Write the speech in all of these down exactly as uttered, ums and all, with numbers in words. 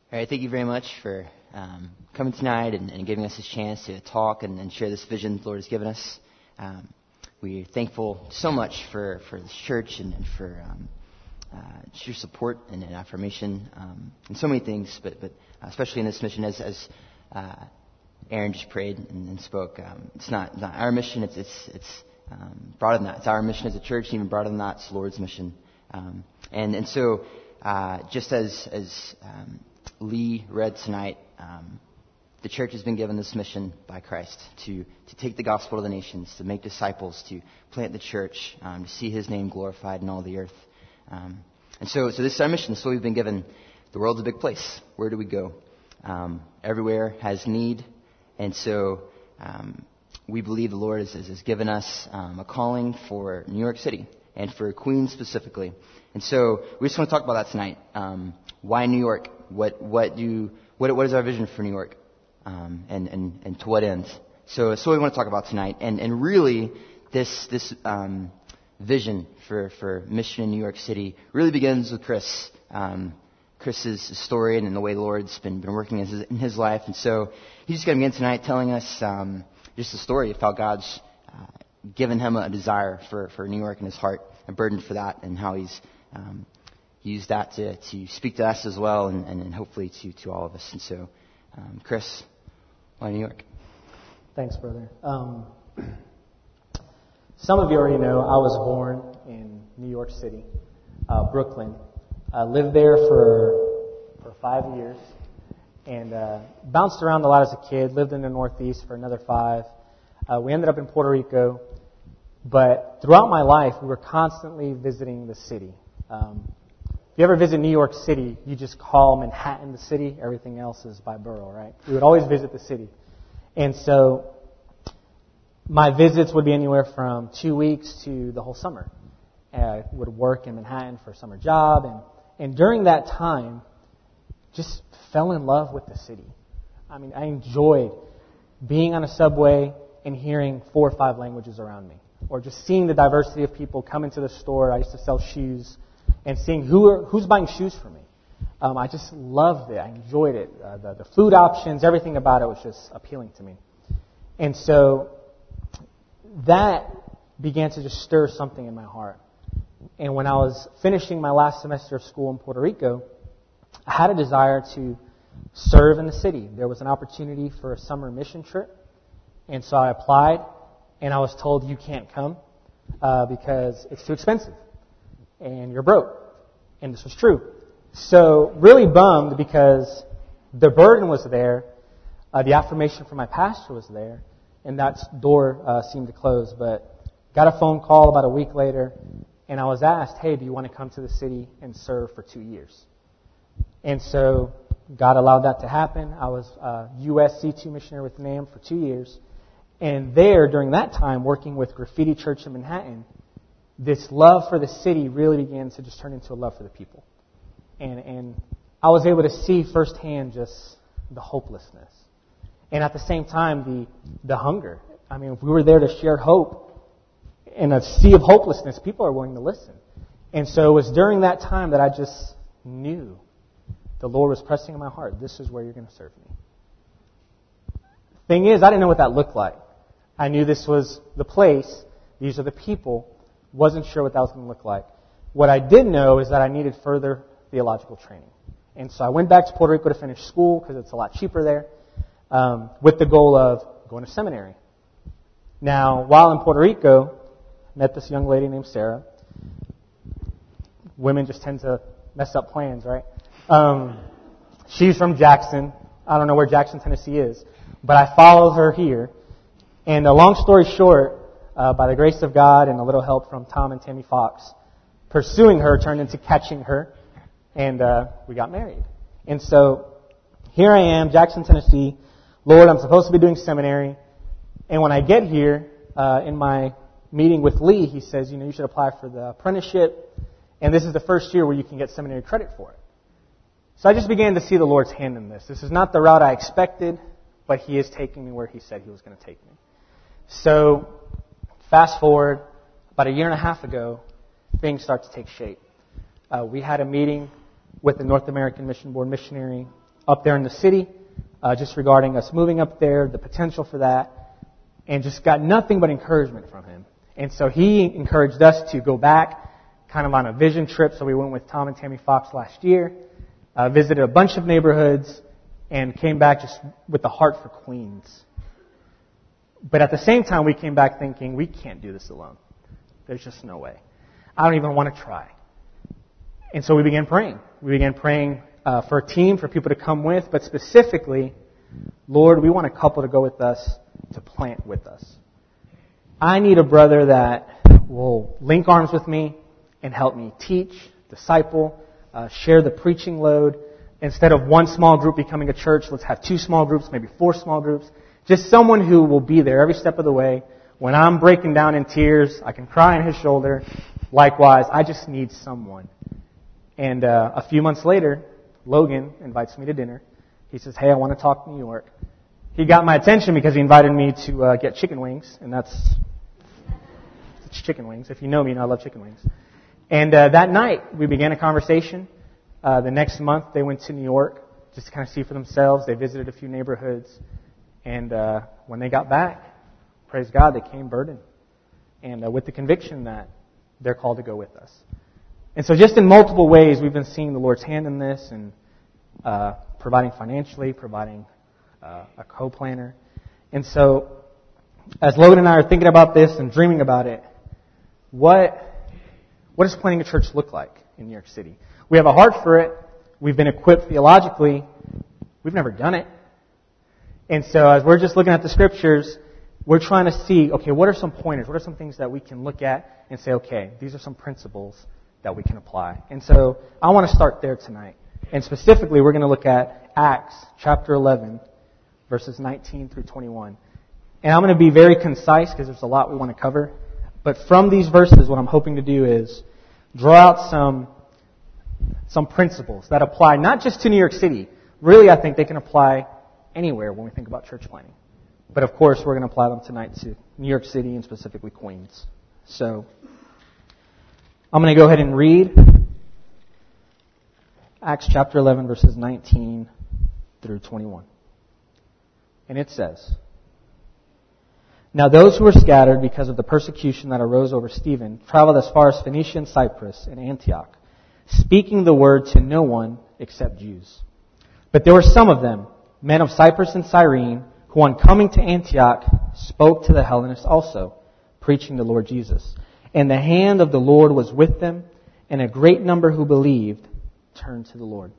All right, thank you very much for um, coming tonight and, and giving us this chance to talk and, and share this vision the Lord has given us. Um, we're thankful so much for, for this church and, and for um, uh, just your support and, and affirmation um, and so many things, but but especially in this mission, as as uh, Aaron just prayed and, and spoke. Um, it's not not our mission. It's it's it's um, broader than that. It's our mission as a church, even broader than that. It's the Lord's mission. Um, and and so uh, just as as um, Lee read tonight, um, the church has been given this mission by Christ to, to take the gospel to the nations, to make disciples, to plant the church, um, to see His name glorified in all the earth. Um, and so, so this is our mission. So we've been given. The world's a big place. Where do we go? Um, everywhere has need, and so um, we believe the Lord has, has given us um, a calling for New York City and for Queens specifically. And so we just want to talk about that tonight. Um, why New York? What what do what what is our vision for New York, um, and and and to what end? So so we want to talk about tonight, and and really this this um, vision for for mission in New York City really begins with Chris, um, Chris's story and the way the Lord's been been working in his, in his life, and so he's just going to begin tonight telling us um, just the story of how God's uh, given him a desire for for New York in his heart, a burden for that, and how he's um, use that to, to speak to us as well, and, and, and hopefully to, to all of us. And so, um, Chris, why New York? Thanks, brother. Um, some of you already know I was born in New York City, uh, Brooklyn. I lived there for for five years and uh, bounced around a lot as a kid. Lived in the Northeast for another five. Uh, we ended up in Puerto Rico, but throughout my life, we were constantly visiting the city. Um, If you ever visit New York City, you just call Manhattan the city. Everything else is by borough, right? We would always visit the city. And so my visits would be anywhere from two weeks to the whole summer. I would work in Manhattan for a summer job. And, and during that time, just fell in love with the city. I mean, I enjoyed being on a subway and hearing four or five languages around me. Or just seeing the diversity of people come into the store. I used to sell shoes. And seeing who are, who's buying shoes for me. Um, I just loved it. I enjoyed it. Uh, the, the food options, everything about it was just appealing to me. And so that began to just stir something in my heart. And when I was finishing my last semester of school in Puerto Rico, I had a desire to serve in the city. There was an opportunity for a summer mission trip. And so I applied, and I was told you can't come uh, because it's too expensive. And you're broke. And this was true. So really bummed because the burden was there. Uh, the affirmation from my pastor was there. And that door uh, seemed to close. But got a phone call about a week later. And I was asked, hey, do you want to come to the city and serve for two years? And so God allowed that to happen. I was a U S C two missionary with NAM for two years. And there, during that time, working with Graffiti Church in Manhattan, this love for the city really began to just turn into a love for the people. And and I was able to see firsthand just the hopelessness. And at the same time, the the hunger. I mean, if we were there to share hope in a sea of hopelessness, people are willing to listen. And so it was during that time that I just knew the Lord was pressing in my heart, this is where you're going to serve me. Thing is, I didn't know what that looked like. I knew this was the place, these are the people. Wasn't sure what that was going to look like. What I did know is that I needed further theological training. And so I went back to Puerto Rico to finish school because it's a lot cheaper there, um, with the goal of going to seminary. Now, while in Puerto Rico, I met this young lady named Sarah. Women just tend to mess up plans, right? Um, she's from Jackson. I don't know where Jackson, Tennessee is, but I followed her here. And a long story short, Uh, by the grace of God and a little help from Tom and Tammy Fox, pursuing her turned into catching her, and uh, we got married. And so here I am, Jackson, Tennessee. Lord, I'm supposed to be doing seminary. And when I get here, uh, in my meeting with Lee, he says, you know, you should apply for the apprenticeship, and this is the first year where you can get seminary credit for it. So I just began to see the Lord's hand in this. This is not the route I expected, but He is taking me where He said He was going to take me. So fast forward, about a year and a half ago, things start to take shape. Uh, we had a meeting with the North American Mission Board missionary up there in the city, uh, just regarding us moving up there, the potential for that, and just got nothing but encouragement from him. And so he encouraged us to go back kind of on a vision trip. So we went with Tom and Tammy Fox last year, uh, visited a bunch of neighborhoods, and came back just with the heart for Queens. But at the same time, we came back thinking, we can't do this alone. There's just no way. I don't even want to try. And so we began praying. We began praying uh, for a team, for people to come with, but specifically, Lord, we want a couple to go with us to plant with us. I need a brother that will link arms with me and help me teach, disciple, uh, share the preaching load. Instead of one small group becoming a church, let's have two small groups, maybe four small groups. Just someone who will be there every step of the way. When I'm breaking down in tears, I can cry on his shoulder. Likewise, I just need someone. And uh, a few months later, Logan invites me to dinner. He says, hey, I want to talk New York. He got my attention because he invited me to uh, get chicken wings, and that's it's chicken wings. If you know me, you know I love chicken wings. And uh, that night, we began a conversation. Uh, the next month, they went to New York just to kind of see for themselves. They visited a few neighborhoods. And uh, when they got back, praise God, they came burdened. And uh, with the conviction that they're called to go with us. And so just in multiple ways, we've been seeing the Lord's hand in this and uh, providing financially, providing uh, a co-planner. And so as Logan and I are thinking about this and dreaming about it, what what does planting a church look like in New York City? We have a heart for it. We've been equipped theologically. We've never done it. And so as we're just looking at the scriptures, we're trying to see, okay, what are some pointers? What are some things that we can look at and say, okay, these are some principles that we can apply. And so I want to start there tonight. And specifically, we're going to look at Acts chapter eleven, verses nineteen through twenty-one. And I'm going to be very concise because there's a lot we want to cover. But from these verses, what I'm hoping to do is draw out some some principles that apply not just to New York City. Really, I think they can apply anywhere when we think about church planting. But of course, we're going to apply them tonight to New York City and specifically Queens. So I'm going to go ahead and read Acts chapter eleven, verses nineteen through twenty-one. And it says, now those who were scattered because of the persecution that arose over Stephen traveled as far as Phoenicia and Cyprus and Antioch, speaking the word to no one except Jews. But there were some of them, men of Cyprus and Cyrene, who on coming to Antioch spoke to the Hellenists also, preaching the Lord Jesus. And the hand of the Lord was with them, and a great number who believed turned to the Lord.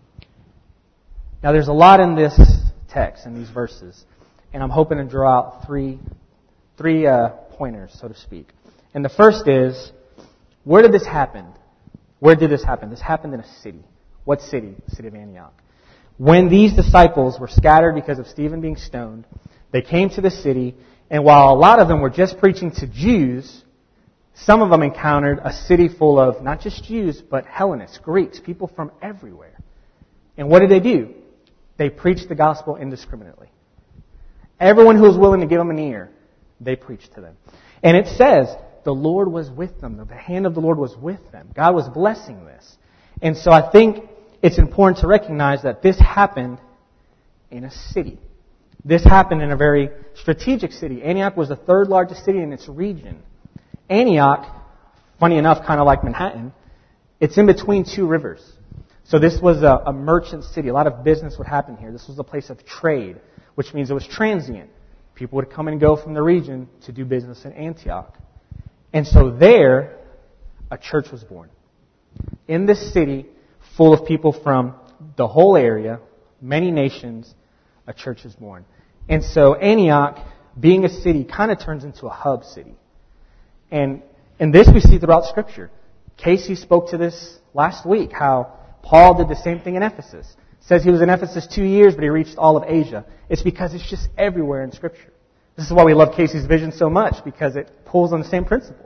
Now there's a lot in this text, in these verses, and I'm hoping to draw out three, three uh, pointers, so to speak. And the first is, where did this happen? Where did this happen? This happened in a city. What city? The city of Antioch. When these disciples were scattered because of Stephen being stoned, they came to the city, and while a lot of them were just preaching to Jews, some of them encountered a city full of not just Jews, but Hellenists, Greeks, people from everywhere. And what did they do? They preached the gospel indiscriminately. Everyone who was willing to give them an ear, they preached to them. And it says, the Lord was with them. The hand of the Lord was with them. God was blessing this. And so I think it's important to recognize that this happened in a city. This happened in a very strategic city. Antioch was the third largest city in its region. Antioch, funny enough, kind of like Manhattan, it's in between two rivers. So this was a, a merchant city. A lot of business would happen here. This was a place of trade, which means it was transient. People would come and go from the region to do business in Antioch. And so there, a church was born. In this city, full of people from the whole area, many nations, a church is born. And so Antioch, being a city, kind of turns into a hub city. And, and this we see throughout Scripture. Casey spoke to this last week, how Paul did the same thing in Ephesus. It says he was in Ephesus two years, but he reached all of Asia. It's because it's just everywhere in Scripture. This is why we love Casey's vision so much, because it pulls on the same principle.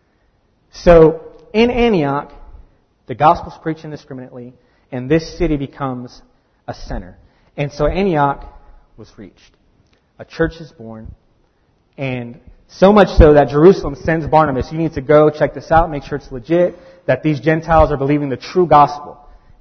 So, in Antioch, the gospel's preached indiscriminately, and this city becomes a center. And so Antioch was reached. A church is born, and so much so that Jerusalem sends Barnabas, you need to go check this out, make sure it's legit, that these Gentiles are believing the true gospel.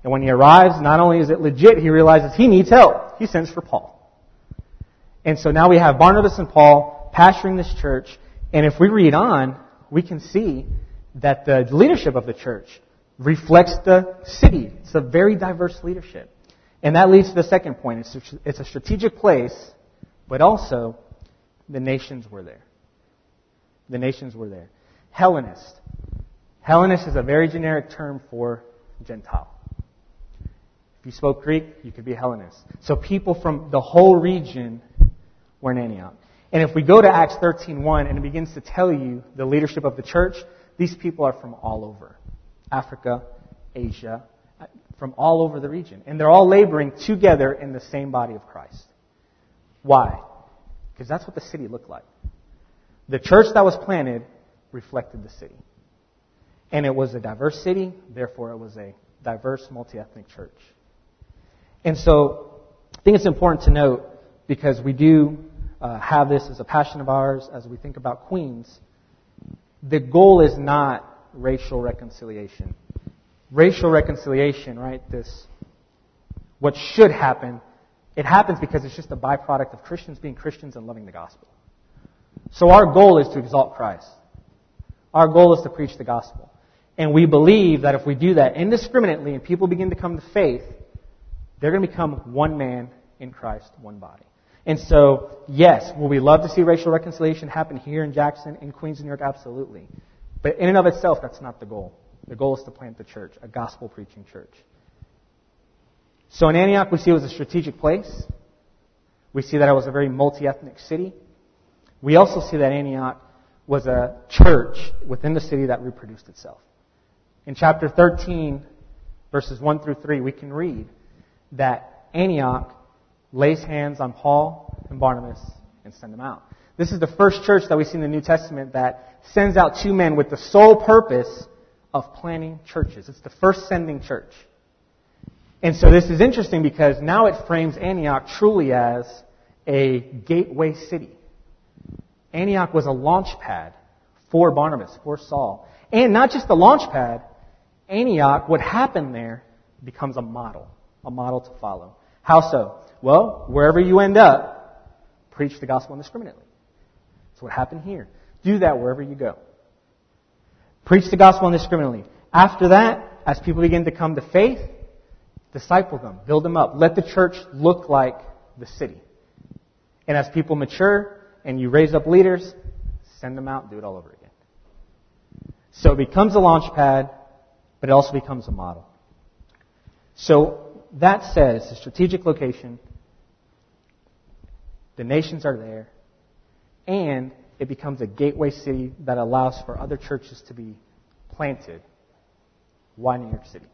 And when he arrives, not only is it legit, he realizes he needs help. He sends for Paul. And so now we have Barnabas and Paul pastoring this church. And if we read on, we can see that the leadership of the church reflects the city. It's a very diverse leadership. And that leads to the second point. It's a, it's a strategic place, but also the nations were there. The nations were there. Hellenist. Hellenist is a very generic term for Gentile. If you spoke Greek, you could be a Hellenist. So people from the whole region were in Antioch. And if we go to Acts thirteen one, and it begins to tell you the leadership of the church, these people are from all over. Africa, Asia, from all over the region. And they're all laboring together in the same body of Christ. Why? Because that's what the city looked like. The church that was planted reflected the city. And it was a diverse city, therefore it was a diverse, multi-ethnic church. And so, I think it's important to note, because we do uh, have this as a passion of ours as we think about Queens, the goal is not racial reconciliation. Racial reconciliation, right, this, what should happen, it happens because it's just a byproduct of Christians being Christians and loving the gospel. So our goal is to exalt Christ. Our goal is to preach the gospel. And we believe that if we do that indiscriminately and people begin to come to faith, they're going to become one man in Christ, one body. And so, yes, will we love to see racial reconciliation happen here in Jackson, in Queens, New York? Absolutely. But in and of itself, that's not the goal. The goal is to plant the church, a gospel-preaching church. So in Antioch, we see it was a strategic place. We see that it was a very multi-ethnic city. We also see that Antioch was a church within the city that reproduced itself. In chapter thirteen, verses one through three, we can read that Antioch lays hands on Paul and Barnabas and send them out. This is the first church that we see in the New Testament that sends out two men with the sole purpose of planting churches. It's the first sending church. And so this is interesting because now it frames Antioch truly as a gateway city. Antioch was a launch pad for Barnabas, for Saul. And not just the launch pad, Antioch, what happened there, becomes a model, a model to follow. How so? Well, wherever you end up, preach the gospel indiscriminately. That's what happened here. Do that wherever you go. Preach the gospel indiscriminately. After that, as people begin to come to faith, disciple them, build them up. Let the church look like the city. And as people mature and you raise up leaders, send them out and do it all over again. So it becomes a launch pad, but it also becomes a model. So that said, it's a strategic location. The nations are there. And it becomes a gateway city that allows for other churches to be planted. Why New York City?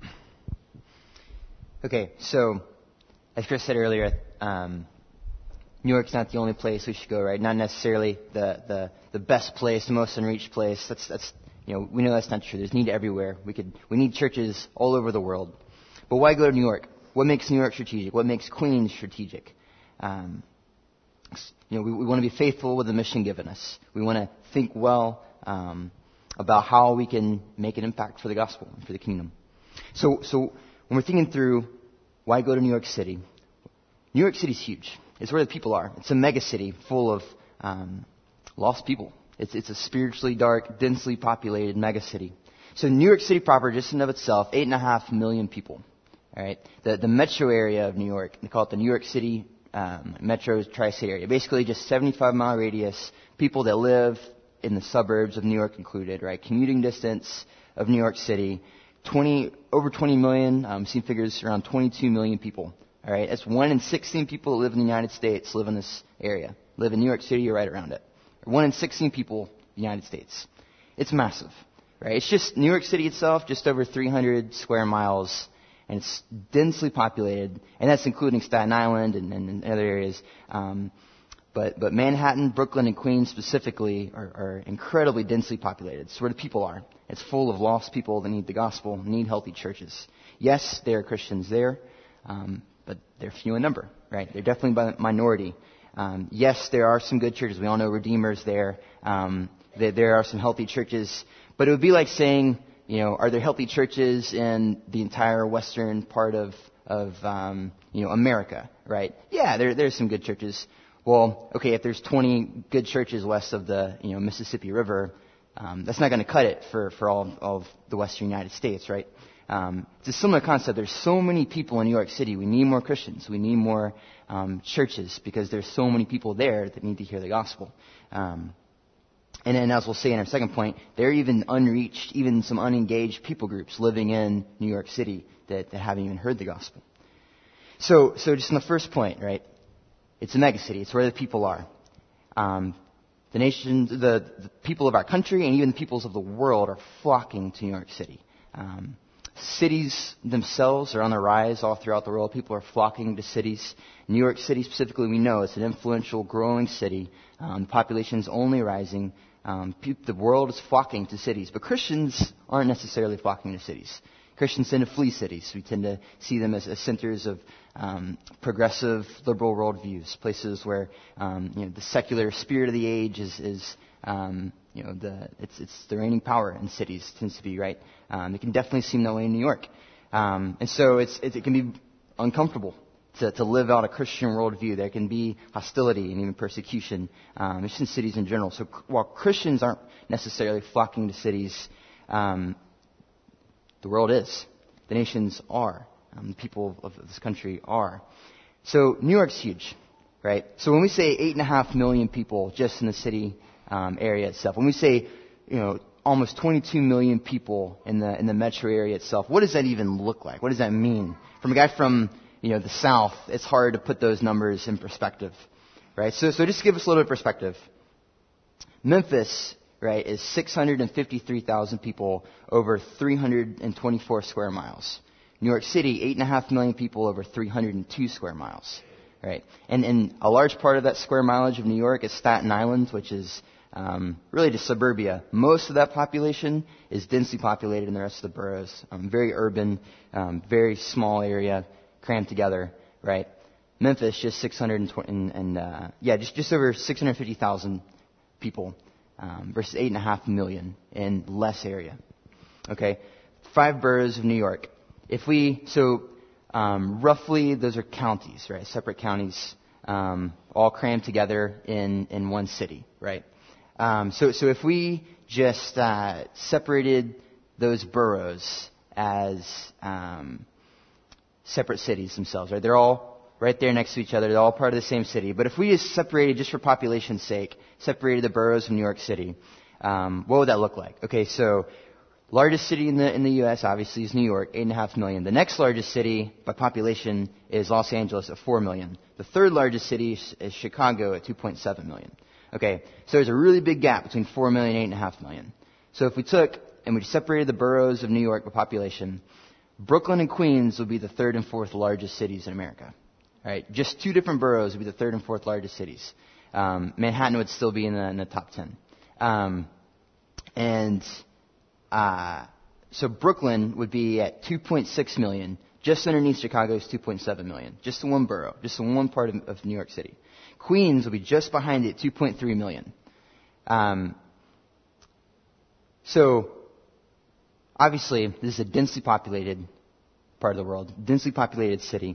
Okay, so as Chris said earlier, um, New York's not the only place we should go, right? Not necessarily the, the, the best place, the most unreached place. That's that's you know we know that's not true. There's need everywhere. We could we need churches all over the world. But why go to New York? What makes New York strategic? What makes Queens strategic? Um, you know, we, we want to be faithful with the mission given us. We want to think well um, about how we can make an impact for the gospel and for the kingdom. So so. When we're thinking through why go to New York City, New York City's huge. It's where the people are. It's a mega city full of um, lost people. It's, it's a spiritually dark, densely populated mega city. So New York City proper, just in and of itself, eight and a half million people. All right, the the metro area of New York, they call it the New York City um, Metro Tri-State area. Basically, just seventy-five mile radius. People that live in the suburbs of New York included. Right, commuting distance of New York City. twenty over twenty million, um, seen figures around twenty-two million people. All right, that's one in sixteen people that live in the United States live in this area. Live in New York City or right around it. One in sixteen people in the United States. It's massive, right? It's just New York City itself, just over three hundred square miles, and it's densely populated, and that's including Staten Island and, and, and other areas. Um, But but Manhattan, Brooklyn, and Queens specifically are, are incredibly densely populated. It's where the people are. It's full of lost people that need the gospel, need healthy churches. Yes, there are Christians there, um, but they're few in number, right? They're definitely a minority. Um, yes, there are some good churches. We all know Redeemer's there. Um, there, there are some healthy churches. But it would be like saying, you know, are there healthy churches in the entire western part of, of um, you know, America, right? Yeah, there there's some good churches. Well, okay, if there's twenty good churches west of the, you know, Mississippi River, um, that's not going to cut it for, for all of the western United States, right? Um, it's a similar concept. There's so many people in New York City. We need more Christians. We need more um, churches because there's so many people there that need to hear the gospel. Um, and then, as we'll say in our second point, there are even unreached, even some unengaged people groups living in New York City that, that haven't even heard the gospel. So, so just in the first point, right? It's a megacity. It's where the people are. Um, the nations, the, the people of our country, and even the peoples of the world are flocking to New York City. Um, cities themselves are on the rise all throughout the world. People are flocking to cities. New York City specifically, we know it's an influential, growing city. Um, the population is only rising. Um, pe- the world is flocking to cities, but Christians aren't necessarily flocking to cities. Christians tend to flee cities. We tend to see them as, as centers of um, progressive, liberal worldviews, places where um, you know the secular spirit of the age is, is um, you know the it's it's the reigning power in cities tends to be right. Um, it can definitely seem that way in New York, um, and so it's it, it can be uncomfortable to, to live out a Christian worldview. There can be hostility and even persecution, um, just in cities in general. So while Christians aren't necessarily flocking to cities, um, the world is. The nations are. Um, the people of this country are. So New York's huge, right? So when we say eight and a half million people just in the city um, area itself, when we say, you know, almost twenty-two million people in the in the metro area itself, what does that even look like? What does that mean? From a guy from, you know, the South, it's hard to put those numbers in perspective, right? So so just to give us a little bit of perspective. Memphis, right, is six hundred fifty-three thousand people over three hundred twenty-four square miles. New York City, eight and a half million people over three hundred two square miles, right? And, and a large part of that square mileage of New York is Staten Island, which is um, really just suburbia. Most of that population is densely populated in the rest of the boroughs. Um, very urban, um, very small area, crammed together, right? Memphis, just six hundred twenty, and, and uh, yeah, just just over six hundred fifty thousand people. Um, versus eight and a half million in less area. Okay, five boroughs of New York. If we so um, roughly those are counties, right? Separate counties, um, all crammed together in in one city, right? Um, so so if we just uh, separated those boroughs as um, separate cities themselves, right? They're all right there next to each other. They're all part of the same city. But if we just separated, just for population's sake, separated the boroughs of New York City, um, what would that look like? Okay, so largest city in the in the U S obviously is New York, eight and a half million. The next largest city by population is Los Angeles at four million. The third largest city is, is Chicago at two point seven million. Okay, so there's a really big gap between four million and eight and a half million. So if we took and we separated the boroughs of New York by population, Brooklyn and Queens would be the third and fourth largest cities in America. All right, just two different boroughs would be the third and fourth largest cities. Um, Manhattan would still be in the, in the top ten. Um, and uh, so Brooklyn would be at two point six million, just underneath Chicago's two point seven million. Just the one borough, just the one part of, of New York City. Queens will be just behind it, two point three million. Um, so obviously, this is a densely populated part of the world, densely populated city.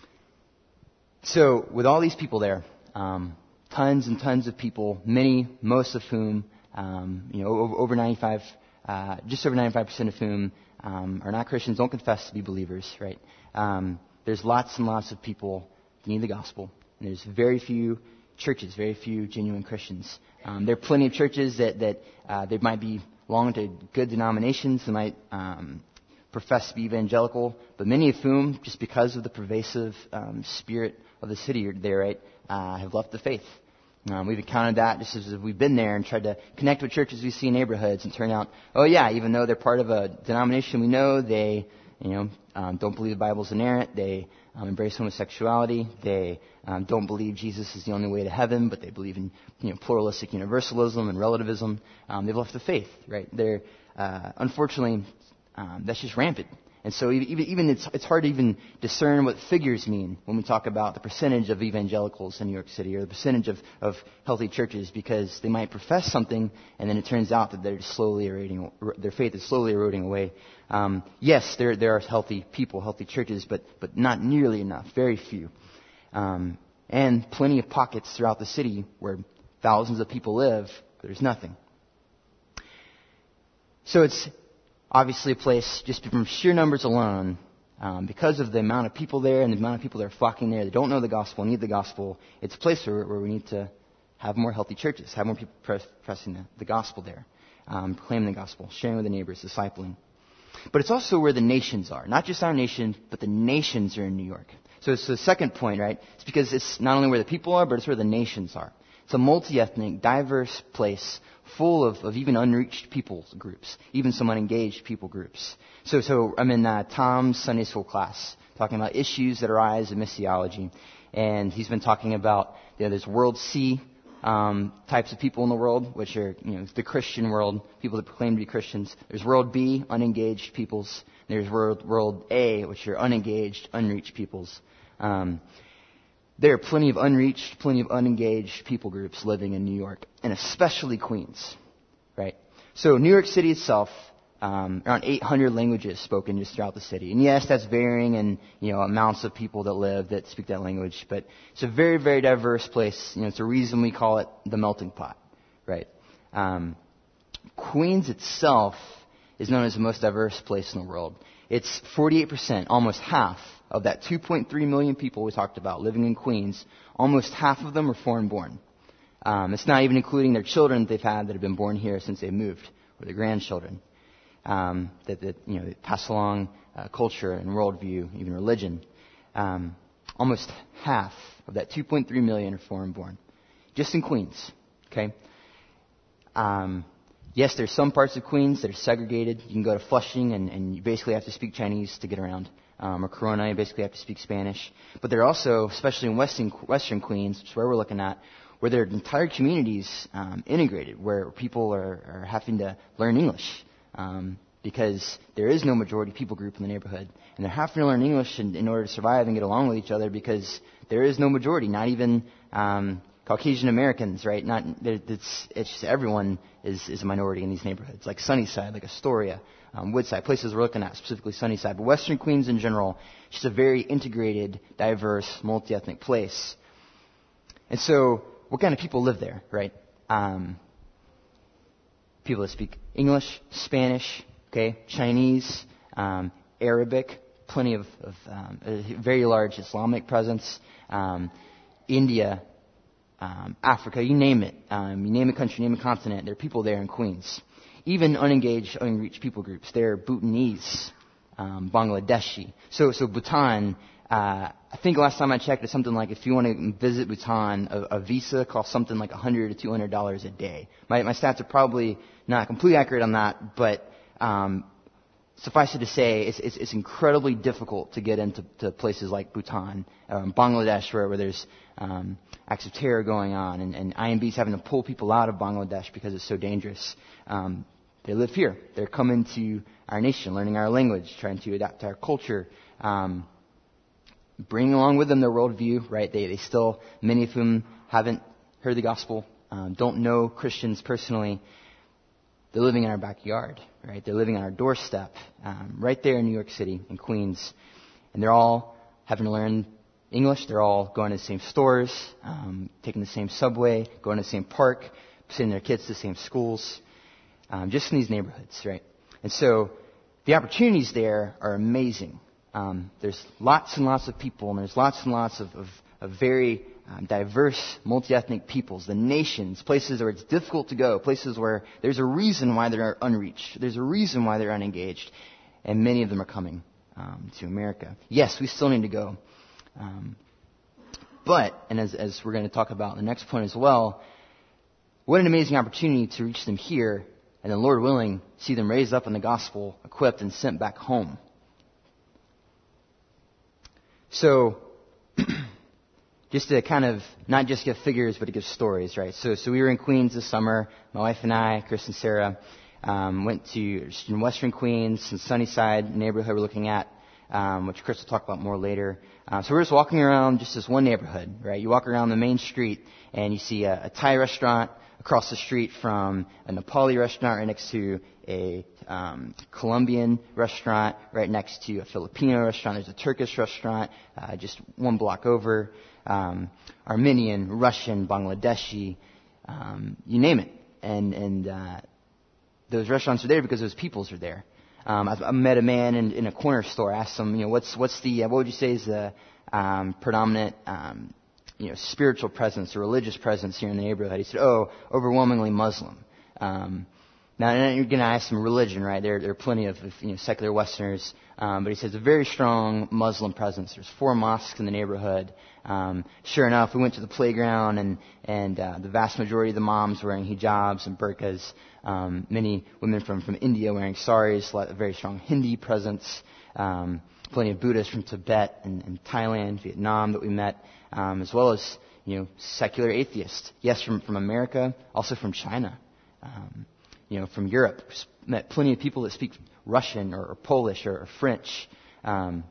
So with all these people there, um, tons and tons of people, many, most of whom, um, you know, over, over ninety-five, uh, just over ninety-five percent of whom um, are not Christians, don't confess to be believers, right? Um, there's lots and lots of people that need the gospel, and there's very few churches, very few genuine Christians. Um, there are plenty of churches that that uh, they might be belong to good denominations, they might um, profess to be evangelical, but many of whom, just because of the pervasive um, spirit of the city there, right, uh, have left the faith. Um, we've encountered that just as we've been there and tried to connect with churches we see in neighborhoods and turn out, oh yeah, even though they're part of a denomination we know, they, you know, um, don't believe the Bible's inerrant, they um, embrace homosexuality, they um, don't believe Jesus is the only way to heaven, but they believe in, you know, pluralistic universalism and relativism. Um, they've left the faith, right? They're, uh, unfortunately, um, that's just rampant. And so even, even it's, it's hard to even discern what figures mean when we talk about the percentage of evangelicals in New York City or the percentage of, of healthy churches, because they might profess something and then it turns out that they're just slowly eroding, their faith is slowly eroding away. Um, yes, there there are healthy people, healthy churches, but but not nearly enough, very few. Um, and plenty of pockets throughout the city where thousands of people live, but there's nothing. So it's obviously a place, just from sheer numbers alone, um, because of the amount of people there and the amount of people that are flocking there that don't know the gospel, need the gospel, it's a place where, where we need to have more healthy churches, have more people press, pressing the, the gospel there, um, proclaiming the gospel, sharing with the neighbors, discipling. But it's also where the nations are. Not just our nation, but the nations are in New York. So it's the second point, right? It's because it's not only where the people are, but it's where the nations are. It's a multi-ethnic, diverse place full of, of even unreached people groups, even some unengaged people groups. So, so I'm in uh, Tom's Sunday school class talking about issues that arise in missiology. And he's been talking about, you know, there's World C um, types of people in the world, which are, you know, the Christian world, people that proclaim to be Christians. There's World B, unengaged peoples. There's World, world A, which are unengaged, unreached peoples. Um, There are plenty of unreached, plenty of unengaged people groups living in New York, and especially Queens, right? So New York City itself, um, around eight hundred languages spoken just throughout the city. And yes, that's varying in, you know, amounts of people that live that speak that language, but it's a very, very diverse place. You know, it's a reason we call it the melting pot, right? Um, Queens itself is known as the most diverse place in the world. It's forty-eight percent, almost half, of that two point three million people we talked about living in Queens. Almost half of them are foreign-born. Um, it's not even including their children that they've had that have been born here since they moved, or their grandchildren um, that, that you know that pass along uh, culture and worldview, even religion. Um, almost half of that two point three million are foreign-born, just in Queens. Okay. Um, Yes, there's some parts of Queens that are segregated. You can go to Flushing and, and you basically have to speak Chinese to get around. Um, or Corona, you basically have to speak Spanish. But there are also, especially in Western, Western Queens, which is where we're looking at, where there are entire communities um, integrated, where people are, are having to learn English um, because there is no majority people group in the neighborhood. And they're having to learn English in, in order to survive and get along with each other because there is no majority, not even Um, Caucasian Americans, right? Not it's it's just everyone is is a minority in these neighborhoods, like Sunnyside, like Astoria, um, Woodside, places we're looking at, specifically Sunnyside. But Western Queens in general, it's just a very integrated, diverse, multi-ethnic place. And so, what kind of people live there, right? Um, people that speak English, Spanish, okay, Chinese, um, Arabic, plenty of, of um, a very large Islamic presence, um, India. Um, Africa, you name it. Um, you name a country, name a continent. There are people there in Queens. Even unengaged, unreached people groups. There are Bhutanese, um, Bangladeshi. So, so Bhutan, uh, I think last time I checked, it's something like if you want to visit Bhutan, a, a visa costs something like one hundred to two hundred dollars a day. My, my stats are probably not completely accurate on that, but um, suffice it to say, it's, it's, it's incredibly difficult to get into to places like Bhutan, um, Bangladesh, where, where there's um, acts of terror going on, and, and I M B's having to pull people out of Bangladesh because it's so dangerous. Um, they live here. They're coming to our nation, learning our language, trying to adapt to our culture, um, bringing along with them their worldview, right? They, they still, many of whom haven't heard the gospel, um, don't know Christians personally. They're living in our backyard, right? They're living on our doorstep, um, right there in New York City, in Queens. And they're all having to learn English. They're all going to the same stores, um, taking the same subway, going to the same park, sending their kids to the same schools, um, just in these neighborhoods, right? And so the opportunities there are amazing. Um, there's lots and lots of people, and there's lots and lots of, of, of very um, diverse, multi-ethnic peoples, the nations, places where it's difficult to go, places where there's a reason why they're unreached. There's a reason why they're unengaged, and many of them are coming um, to America. Yes, we still need to go. Um, but, and as, as we're going to talk about in the next point as well, what an amazing opportunity to reach them here, and then, Lord willing, see them raised up in the gospel, equipped, and sent back home. So, just to kind of not just give figures, but to give stories, right? So, so we were in Queens this summer, my wife and I, Chris and Sarah. Um, went to just in Western Queens, in Sunnyside neighborhood we're looking at, um, which Chris will talk about more later. Uh, so we're just walking around just this one neighborhood, right? You walk around the main street and you see a, a Thai restaurant across the street from a Nepali restaurant right next to a um, Colombian restaurant right next to a Filipino restaurant. There's a Turkish restaurant uh, just one block over. Um, Armenian, Russian, Bangladeshi, um, you name it. And and uh, those restaurants are there because those peoples are there. Um, I, I met a man in, in a corner store. I asked him, you know, what's what's the uh, what would you say is the um, predominant um, you know spiritual presence or religious presence here in the neighborhood? He said, oh, overwhelmingly Muslim. Um, now, you're going to ask some religion, right? There, there are plenty of you know, secular Westerners, um, but he says a very strong Muslim presence. There's four mosques in the neighborhood. Um, sure enough, we went to the playground, and and uh, the vast majority of the moms wearing hijabs and burqas. Um, many women from, from India wearing saris, a very strong Hindi presence. Um, plenty of Buddhists from Tibet and, and Thailand, Vietnam that we met, um, as well as you know secular atheists. Yes, from from America, also from China. Um, You know, from Europe, met plenty of people that speak Russian or, or Polish or, or French, um,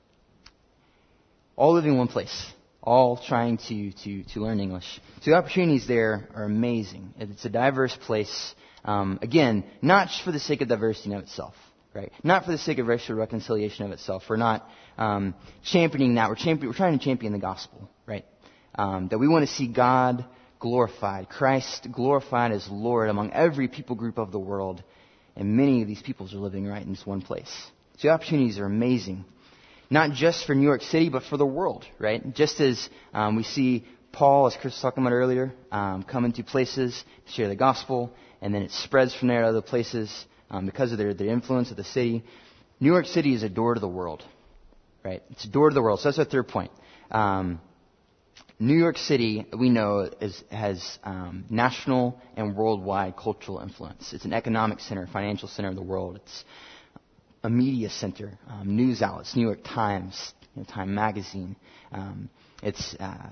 all living in one place, all trying to, to, to learn English. So the opportunities there are amazing. It's a diverse place. Um, again, not just for the sake of diversity in of itself, right? Not for the sake of racial reconciliation of itself. We're not um, championing that. We're, champion, we're trying to champion the gospel, right? Um, that we want to see God glorified, Christ glorified as Lord among every people group of the world. And many of these peoples are living right in this one place. So the opportunities are amazing. Not just for New York City, but for the world, right? Just as um, we see Paul, as Chris was talking about earlier, um, come into places, share the gospel, and then it spreads from there to other places um, because of their, their influence of the city. New York City is a door to the world, right? It's a door to the world. So that's our third point. Um, New York City, we know, is, has um, national and worldwide cultural influence. It's an economic center, financial center of the world. It's a media center, um, news outlets, New York Times, you know, Time Magazine. Um, it's uh,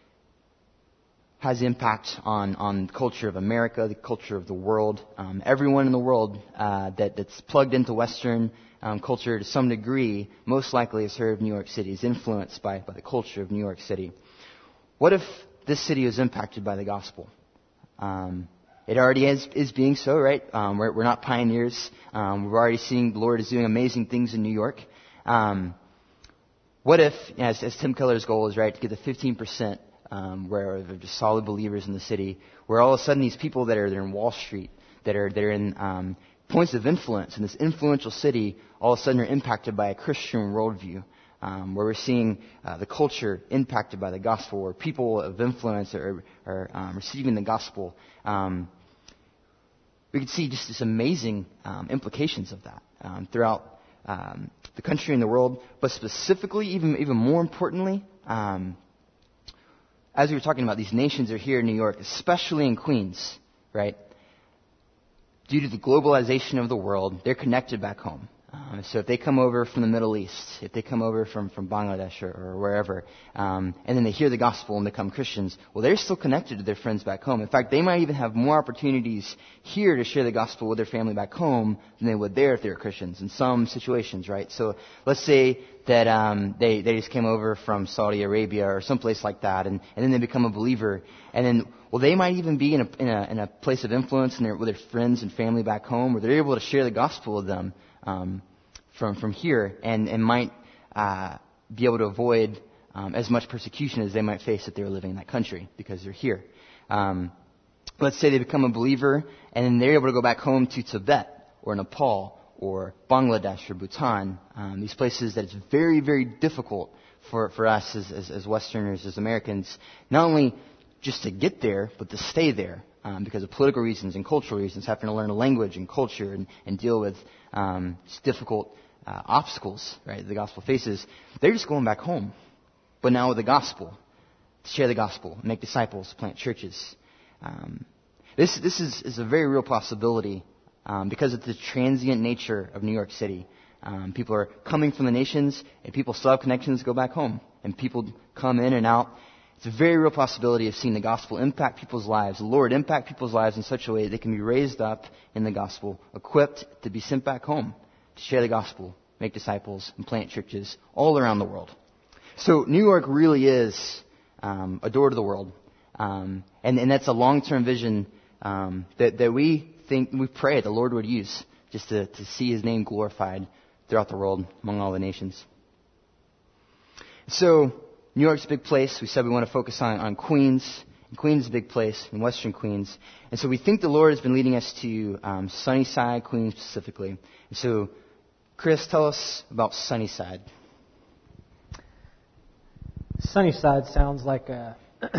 has impact on, on the culture of America, the culture of the world. Um, everyone in the world uh, that, that's plugged into Western um, culture to some degree most likely has heard of New York City, is influenced by, by the culture of New York City. What if this city was impacted by the gospel? Um, it already is, is being so, right? Um, we're, we're not pioneers. Um, we're already seeing the Lord is doing amazing things in New York. Um, what if, as, as Tim Keller's goal is, right, to get to fifteen percent um, where they're just solid believers in the city, where all of a sudden these people that are they're in Wall Street, that are that are in um, points of influence in this influential city, all of a sudden are impacted by a Christian worldview. Um, where we're seeing uh, the culture impacted by the gospel, where people of influence are, are um, receiving the gospel. Um, we can see just this amazing um, implications of that um, throughout um, the country and the world, but specifically, even even more importantly, um, as we were talking about, these nations are here in New York, especially in Queens, right? Due to the globalization of the world, they're connected back home. Um, so if they come over from the Middle East, if they come over from, from Bangladesh or, or wherever, um, and then they hear the gospel and become Christians, well, they're still connected to their friends back home. In fact, they might even have more opportunities here to share the gospel with their family back home than they would there if they were Christians in some situations, right? So let's say that um, they, they just came over from Saudi Arabia or someplace like that, and, and then they become a believer, and then, well, they might even be in a, in a, in a place of influence in their, with their friends and family back home, where they're able to share the gospel with them. Um, from from here, and, and might uh, be able to avoid um, as much persecution as they might face if they were living in that country because they're here. Um, let's say they become a believer, and then they're able to go back home to Tibet or Nepal or Bangladesh or Bhutan, um, these places that it's very, very difficult for, for us as, as, as Westerners, as Americans, not only just to get there, but to stay there. Um, because of political reasons and cultural reasons, having to learn a language and culture and, and deal with um, difficult uh, obstacles, right, the gospel faces. They're just going back home, but now with the gospel, to share the gospel, make disciples, plant churches. Um, this this is, is a very real possibility um, because of the transient nature of New York City. Um, people are coming from the nations, and people still have connections to go back home, and people come in and out. It's a very real possibility of seeing the gospel impact people's lives, the Lord impact people's lives in such a way that they can be raised up in the gospel, equipped to be sent back home to share the gospel, make disciples, and plant churches all around the world. So New York really is um, a door to the world. Um, and, and that's a long-term vision um, that, that we think, we pray the Lord would use just to, to see His name glorified throughout the world among all the nations. So New York's a big place. We said we want to focus on, on Queens. And Queens is a big place in Western Queens. And so we think the Lord has been leading us to um, Sunnyside, Queens specifically. And so, Chris, tell us about Sunnyside. Sunnyside sounds like a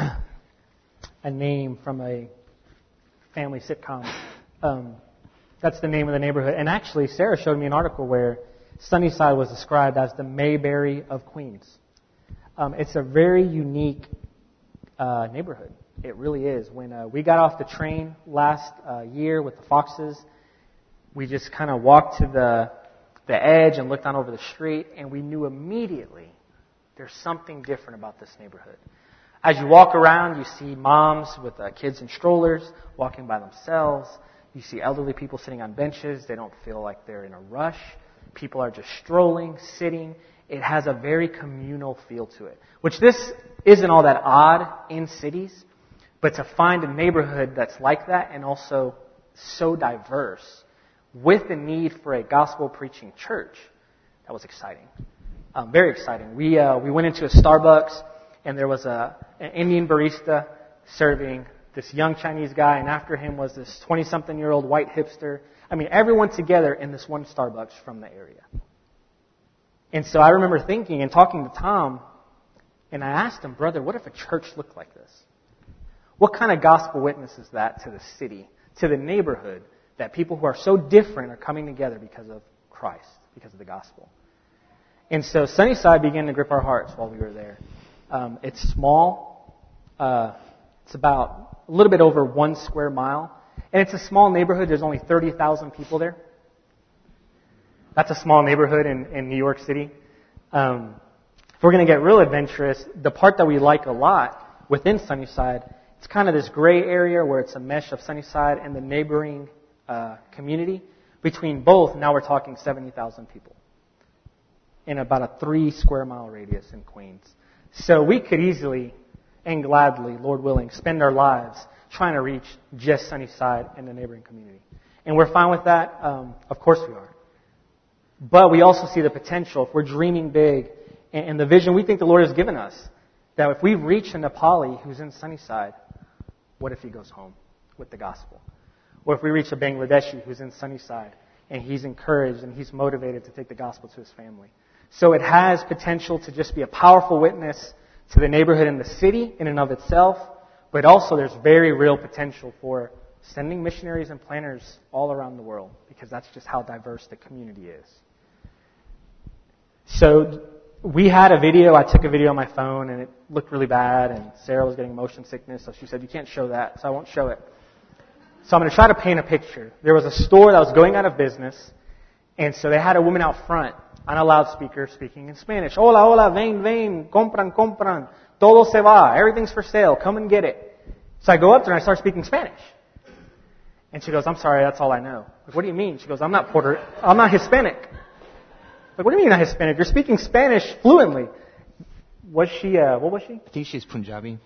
a name from a family sitcom. Um, that's the name of the neighborhood. And actually, Sarah showed me an article where Sunnyside was described as the Mayberry of Queens. Um, it's a very unique uh, neighborhood. It really is. When uh, we got off the train last uh, year with the Foxes, we just kind of walked to the the edge and looked out over the street, and we knew immediately there's something different about this neighborhood. As you walk around, you see moms with uh, kids in strollers walking by themselves. You see elderly people sitting on benches. They don't feel like they're in a rush. People are just strolling, sitting. It has a very communal feel to it, which this isn't all that odd in cities, but to find a neighborhood that's like that and also so diverse with the need for a gospel-preaching church, that was exciting. Um, very exciting. We uh, we went into a Starbucks, and there was a an Indian barista serving this young Chinese guy, and after him was this twenty-something-year-old white hipster. I mean, everyone together in this one Starbucks from the area. And so I remember thinking and talking to Tom, and I asked him, brother, what if a church looked like this? What kind of gospel witness is that to the city, to the neighborhood, that people who are so different are coming together because of Christ, because of the gospel? And so Sunnyside began to grip our hearts while we were there. Um, it's small. Uh, it's about a little bit over one square mile. And it's a small neighborhood. There's only thirty thousand people there. That's a small neighborhood in, in New York City. Um, if we're going to get real adventurous, the part that we like a lot within Sunnyside, it's kind of this gray area where it's a mesh of Sunnyside and the neighboring uh, community. Between both, now we're talking seventy thousand people in about a three square mile radius in Queens. So we could easily and gladly, Lord willing, spend our lives trying to reach just Sunnyside and the neighboring community. And we're fine with that. Um, of course we are. But we also see the potential, if we're dreaming big, and, and the vision we think the Lord has given us, that if we reach a Nepali who's in Sunnyside, what if he goes home with the gospel? Or if we reach a Bangladeshi who's in Sunnyside, and he's encouraged and he's motivated to take the gospel to his family. So it has potential to just be a powerful witness to the neighborhood and the city in and of itself, but also there's very real potential for sending missionaries and planters all around the world, because that's just how diverse the community is. So we had a video. I took a video on my phone, and it looked really bad, and Sarah was getting motion sickness, so she said, you can't show that, so I won't show it. So I'm going to try to paint a picture. There was a store that was going out of business, and so they had a woman out front on a loudspeaker speaking in Spanish. Hola, hola, ven, ven, compran, compran, todo se va, everything's for sale, come and get it. So I go up there and I start speaking Spanish. And she goes, I'm sorry, that's all I know. Like, what do you mean? She goes, I'm not Puerto, I'm not Hispanic. Like, what do you mean you're not Hispanic? You're speaking Spanish fluently. Was she, uh, what was she? I think she's Punjabi.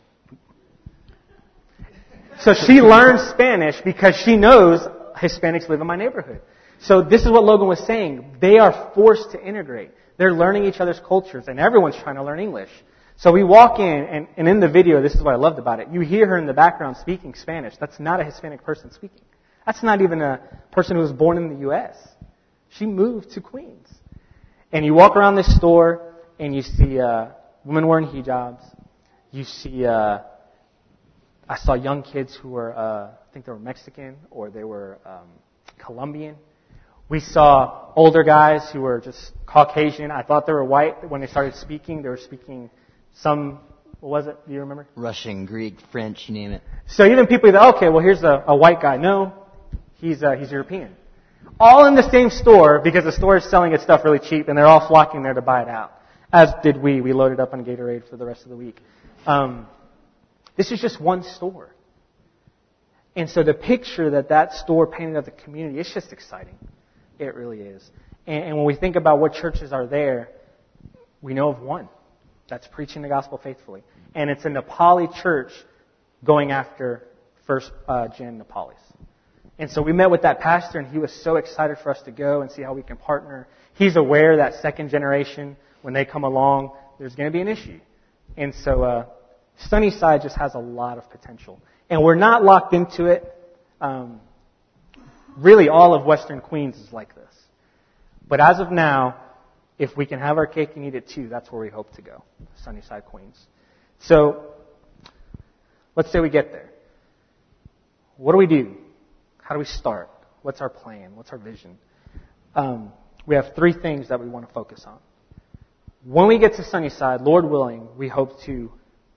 So she learned Spanish because she knows Hispanics live in my neighborhood. So this is what Logan was saying. They are forced to integrate. They're learning each other's cultures, and everyone's trying to learn English. So we walk in, and, and in the video, this is what I loved about it. You hear her in the background speaking Spanish. That's not a Hispanic person speaking. That's not even a person who was born in the U S She moved to Queens. And you walk around this store, and you see uh, women wearing hijabs. You see, uh, I saw young kids who were, uh, I think they were Mexican, or they were um, Colombian. We saw older guys who were just Caucasian. I thought they were white. When they started speaking, they were speaking some, what was it? Do you remember? Russian, Greek, French, you name it. So even people that, okay, well, here's a, a white guy. No, he's uh, he's European. All in the same store, because the store is selling its stuff really cheap, and they're all flocking there to buy it out. As did we. We loaded up on Gatorade for the rest of the week. Um, This is just one store. And so the picture that that store painted of the community, it's just exciting. It really is. And, and when we think about what churches are there, we know of one that's preaching the gospel faithfully. And it's a Nepali church going after first uh, gen Nepalis. And so we met with that pastor, and he was so excited for us to go and see how we can partner. He's aware that second generation, when they come along, there's going to be an issue. And so uh, Sunnyside just has a lot of potential. And we're not locked into it. Um, really, all of Western Queens is like this. But as of now, if we can have our cake and eat it too, that's where we hope to go, Sunnyside, Queens. So let's say we get there. What do we do? How do we start? What's our plan? What's our vision? Um, we have three things that we want to focus on. When we get to Sunnyside, Lord willing, we hope to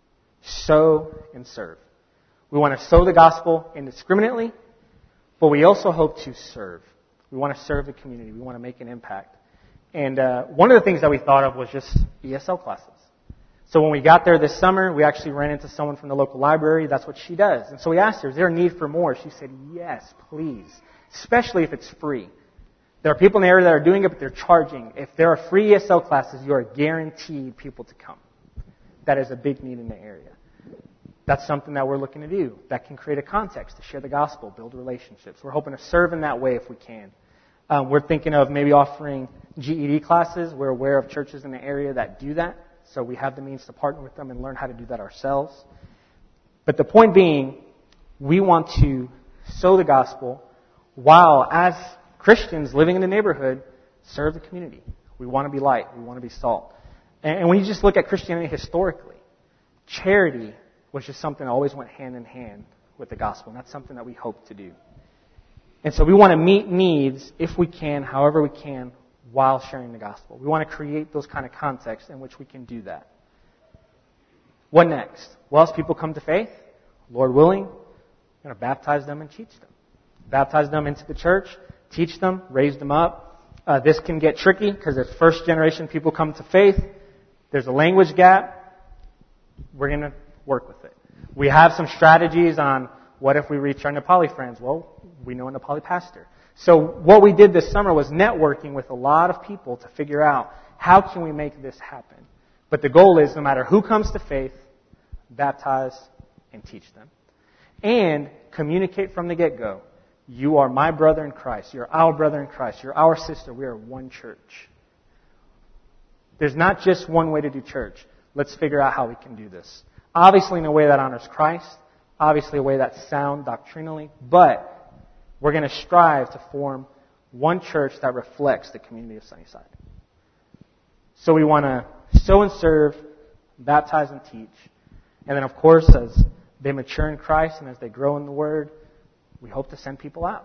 sow and serve. We want to sow the gospel indiscriminately, but we also hope to serve. We want to serve the community. We want to make an impact. And uh, one of the things that we thought of was just E S L classes. So when we got there this summer, we actually ran into someone from the local library. That's what she does. And so we asked her, is there a need for more? She said, yes, please, especially if it's free. There are people in the area that are doing it, but they're charging. If there are free E S L classes, you are guaranteed people to come. That is a big need in the area. That's something that we're looking to do. That can create a context to share the gospel, build relationships. We're hoping to serve in that way if we can. Um, we're thinking of maybe offering G E D classes. We're aware of churches in the area that do that. So we have the means to partner with them and learn how to do that ourselves. But the point being, we want to sow the gospel while, as Christians living in the neighborhood, serve the community. We want to be light. We want to be salt. And when you just look at Christianity historically, charity was just something that always went hand in hand with the gospel. And that's something that we hope to do. And so we want to meet needs, if we can, however we can, while sharing the gospel. We want to create those kind of contexts in which we can do that. What next? Well, as people come to faith, Lord willing, we're going to baptize them and teach them. Baptize them into the church, teach them, raise them up. Uh, this can get tricky because as first generation people come to faith, there's a language gap. We're going to work with it. We have some strategies on what if we reach our Nepali friends. Well, we know a Nepali pastor. So what we did this summer was networking with a lot of people to figure out how can we make this happen. But the goal is no matter who comes to faith, baptize and teach them. And communicate from the get-go. You are my brother in Christ. You're our brother in Christ. You're our sister. We are one church. There's not just one way to do church. Let's figure out how we can do this. Obviously in a way that honors Christ. Obviously a way that's sound doctrinally. But we're going to strive to form one church that reflects the community of Sunnyside. So we want to sow and serve, baptize and teach. And then, of course, as they mature in Christ and as they grow in the Word, we hope to send people out.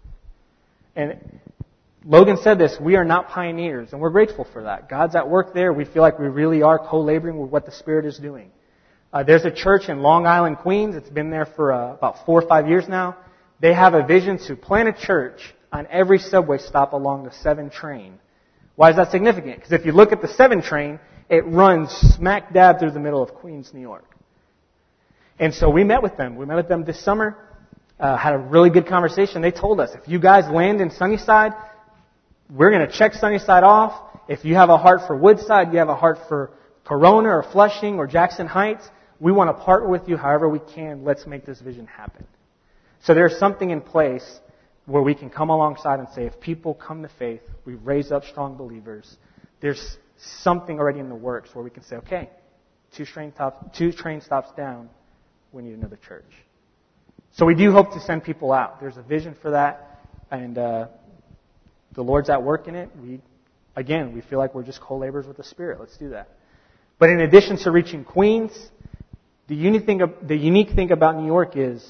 And Logan said this, we are not pioneers, and we're grateful for that. God's at work there. We feel like we really are co-laboring with what the Spirit is doing. Uh, there's a church in Long Island, Queens. It's been there for uh, about four or five years now. They have a vision to plant a church on every subway stop along the seven train. Why is that significant? Because if you look at the seven train, it runs smack dab through the middle of Queens, New York. And so we met with them. We met with them this summer, uh, had a really good conversation. They told us, if you guys land in Sunnyside, we're going to check Sunnyside off. If you have a heart for Woodside, you have a heart for Corona or Flushing or Jackson Heights, we want to partner with you however we can. Let's make this vision happen. So there's something in place where we can come alongside and say, if people come to faith, we raise up strong believers. There's something already in the works where we can say, okay, two train stops, two train stops down, we need another church. So we do hope to send people out. There's a vision for that, and uh, the Lord's at work in it. We, again, we feel like we're just co-laborers with the Spirit. Let's do that. But in addition to reaching Queens, the unique thing, the unique thing about New York is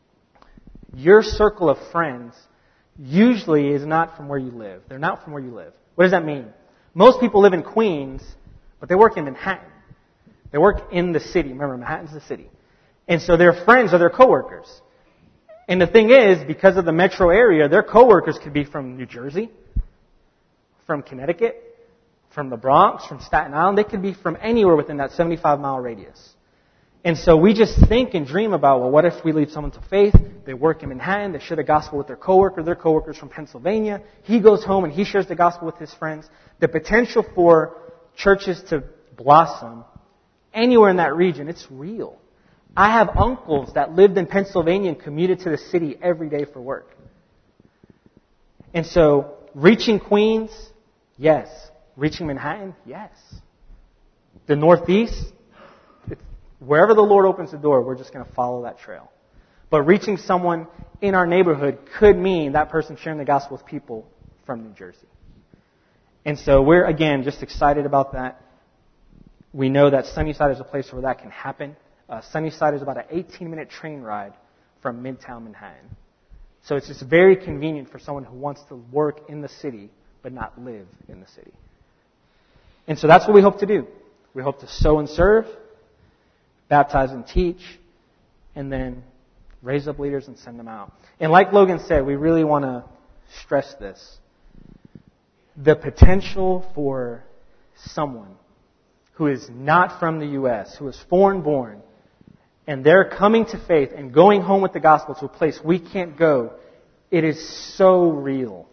your circle of friends usually is not from where you live. They're not from where you live. What does that mean? Most people live in Queens, but they work in Manhattan. They work in the city. Remember, Manhattan's the city. And so their friends are their coworkers. And the thing is, because of the metro area, their coworkers could be from New Jersey, from Connecticut, from the Bronx, from Staten Island. They could be from anywhere within that seventy-five mile radius. And so we just think and dream about, well, what if we lead someone to faith? They work in Manhattan. They share the gospel with their coworker. Their coworker's from Pennsylvania. He goes home and he shares the gospel with his friends. The potential for churches to blossom anywhere in that region, it's real. I have uncles that lived in Pennsylvania and commuted to the city every day for work. And so, reaching Queens, yes. Reaching Manhattan, yes. The Northeast, it's, wherever the Lord opens the door, we're just going to follow that trail. But reaching someone in our neighborhood could mean that person sharing the gospel with people from New Jersey. And so we're, again, just excited about that. We know that Sunnyside is a place where that can happen. Uh, Sunnyside is about an eighteen-minute train ride from Midtown Manhattan. So it's just very convenient for someone who wants to work in the city but not live in the city. And so that's what we hope to do. We hope to sow and serve, baptize and teach, and then raise up leaders and send them out. And like Logan said, we really want to stress this. The potential for someone who is not from the U S, who is foreign-born, and they're coming to faith and going home with the gospel to a place we can't go, it is so real.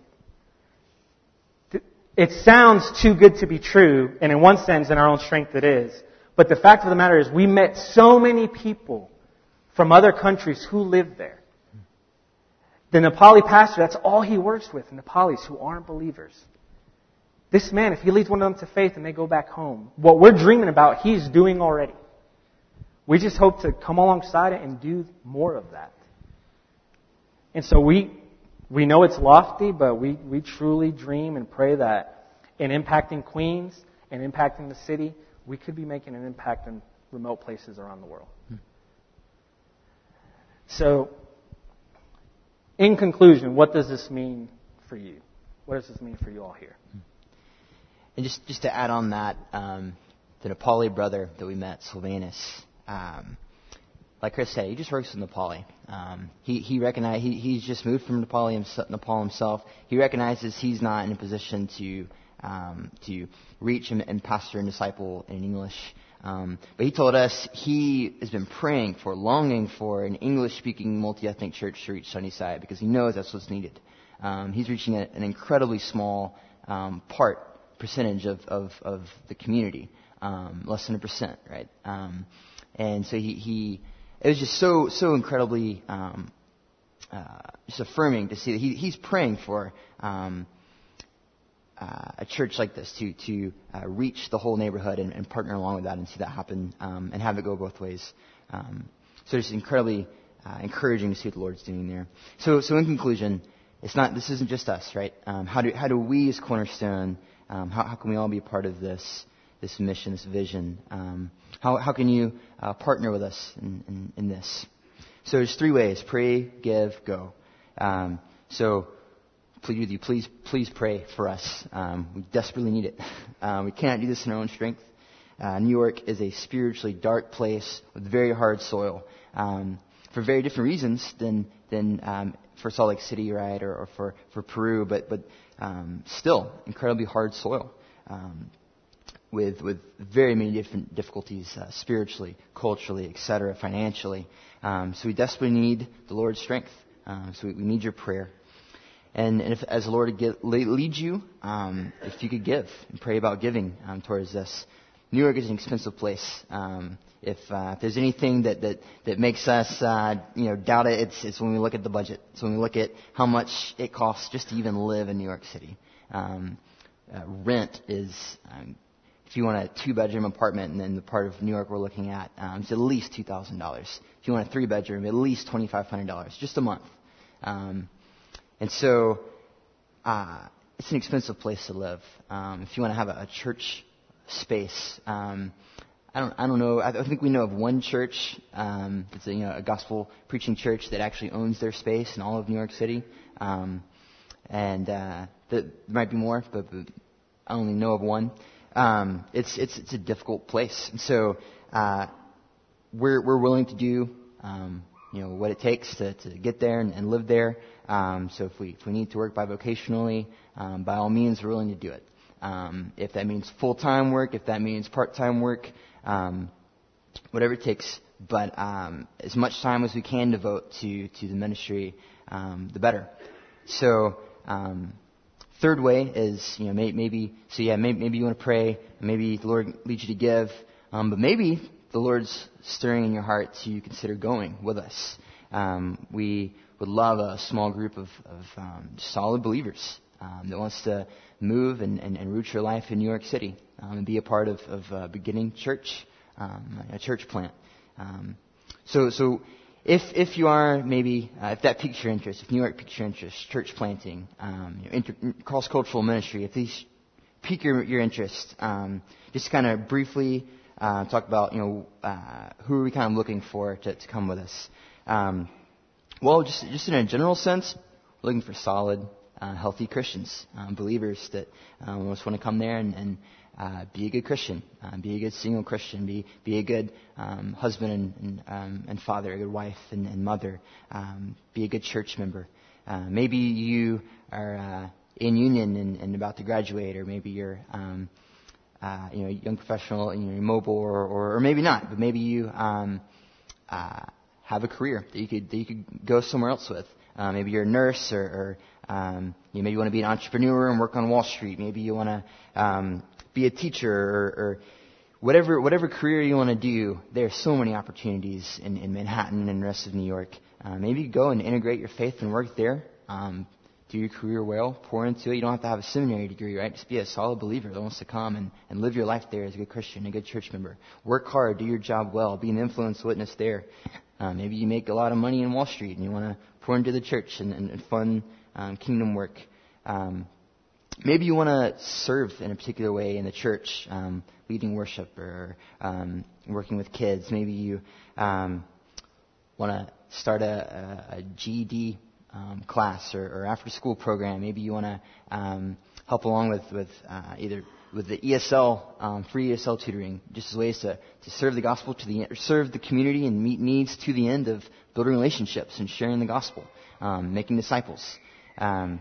It sounds too good to be true, and in one sense, in our own strength, it is. But the fact of the matter is, we met so many people from other countries who live there. The Nepali pastor, that's all he works with, Nepalis who aren't believers. This man, if he leads one of them to faith and they go back home, what we're dreaming about, he's doing already. We just hope to come alongside it and do more of that. And so we we know it's lofty, but we, we truly dream and pray that in impacting Queens and impacting the city, we could be making an impact in remote places around the world. Hmm. So, in conclusion, what does this mean for you? What does this mean for you all here? And just, just to add on that, um, the Nepali brother that we met, Sylvanus, um, like Chris said, he just works with Nepali. Um, he he recognize he he's just moved from Nepal himself, Nepal himself. He recognizes he's not in a position to um, to reach and, and pastor and disciple in English. Um, but he told us he has been praying for, longing for an English-speaking multi-ethnic church to reach Sunnyside because he knows that's what's needed. Um, he's reaching a, an incredibly small um, part percentage of of, of the community, um, less than a percent, right? Um, and so he he. It was just so so incredibly um, uh, just affirming to see that he, he's praying for um, uh, a church like this to to uh, reach the whole neighborhood and, and partner along with that and see that happen um, and have it go both ways. Um, so it's incredibly uh, encouraging to see what the Lord's doing there. So so in conclusion, it's not this isn't just us, right? Um, how do how do we as Cornerstone um, how how can we all be a part of this? This mission, this vision. Um, how how can you uh, partner with us in, in, in this? So there's three ways: pray, give, go. Um, so please, with you, please please pray for us. Um, we desperately need it. Um, we cannot do this in our own strength. Uh, New York is a spiritually dark place with very hard soil um, for very different reasons than than um, for Salt Lake City, right, or, or for for Peru, but but um, still incredibly hard soil. Um, with with very many different difficulties uh, spiritually, culturally, et cetera, financially. Um, so we desperately need the Lord's strength. Um, so we, we need your prayer. And, and if, as the Lord get, leads you, um, if you could give and pray about giving um, towards this. New York is an expensive place. Um, if, uh, if there's anything that, that, that makes us uh, you know doubt it, it's, it's when we look at the budget. It's when we look at how much it costs just to even live in New York City. Um, uh, rent is... Um, If you want a two-bedroom apartment, and then the part of New York we're looking at, um, it's at least two thousand dollars. If you want a three-bedroom, at least twenty-five hundred dollars, just a month. Um, and so uh, it's an expensive place to live. Um, if you want to have a, a church space, um, I don't, I don't know. I think we know of one church. Um, it's a, you know, a gospel preaching church that actually owns their space in all of New York City. Um, and uh, there might be more, but, but I only know of one. Um, it's it's it's a difficult place, and so uh, we're we're willing to do um, you know what it takes to, to get there and, and live there. Um, so if we if we need to work bivocationally, um, by all means, we're willing to do it. Um, if that means full time work, if that means part time work, um, whatever it takes, but um, as much time as we can devote to, to the ministry, um, the better. So, um, third way is, you know, may, maybe, so yeah, maybe, maybe you want to pray, maybe the Lord leads you to give, um, but maybe the Lord's stirring in your heart to consider going with us. Um, we would love a small group of, of um, solid believers um, that wants to move and, and, and root your life in New York City um, and be a part of, of uh, beginning church, um, a church plant. Um, so, so if if you are maybe uh, if that piques your interest, if New York piques your interest, church planting, um, you know, inter- cross-cultural ministry, if these pique your, your interest, um, just kind of briefly uh, talk about you know uh, who are we kind of looking for to, to come with us. Um, well, just just in a general sense, we're looking for solid, uh, healthy Christians, um, believers that um, just want to come there and, and uh, be a good Christian, uh, be a good single Christian, be be a good um, husband and and, um, and father, a good wife and, and mother, um, be a good church member. Uh, maybe you are uh, in union and, and about to graduate, or maybe you're um, uh, you know young professional and you're mobile, or, or or maybe not, but maybe you. Um, uh, have a career that you could that you could go somewhere else with. Uh, maybe you're a nurse, or, or um, you maybe you want to be an entrepreneur and work on Wall Street. Maybe you want to um, be a teacher, or, or whatever whatever career you want to do. There are so many opportunities in, in Manhattan and the rest of New York. Uh, maybe go and integrate your faith and work there. Um, do your career well, pour into it. You don't have to have a seminary degree, right? Just be a solid believer that wants to come and, and live your life there as a good Christian, a good church member. Work hard, do your job well, be an influence witness there. Uh, maybe you make a lot of money in Wall Street and you want to pour into the church and, and, and fund um, kingdom work. Um, maybe you want to serve in a particular way in the church, um, leading worship or um, working with kids. Maybe you um, want to start a, a, a G E D um, class or, or after-school program. Maybe you want to um, help along with, with uh, either with the E S L, um, free E S L tutoring, just as ways to, to serve the gospel to the serve the community and meet needs to the end of building relationships and sharing the gospel, um, making disciples. Um,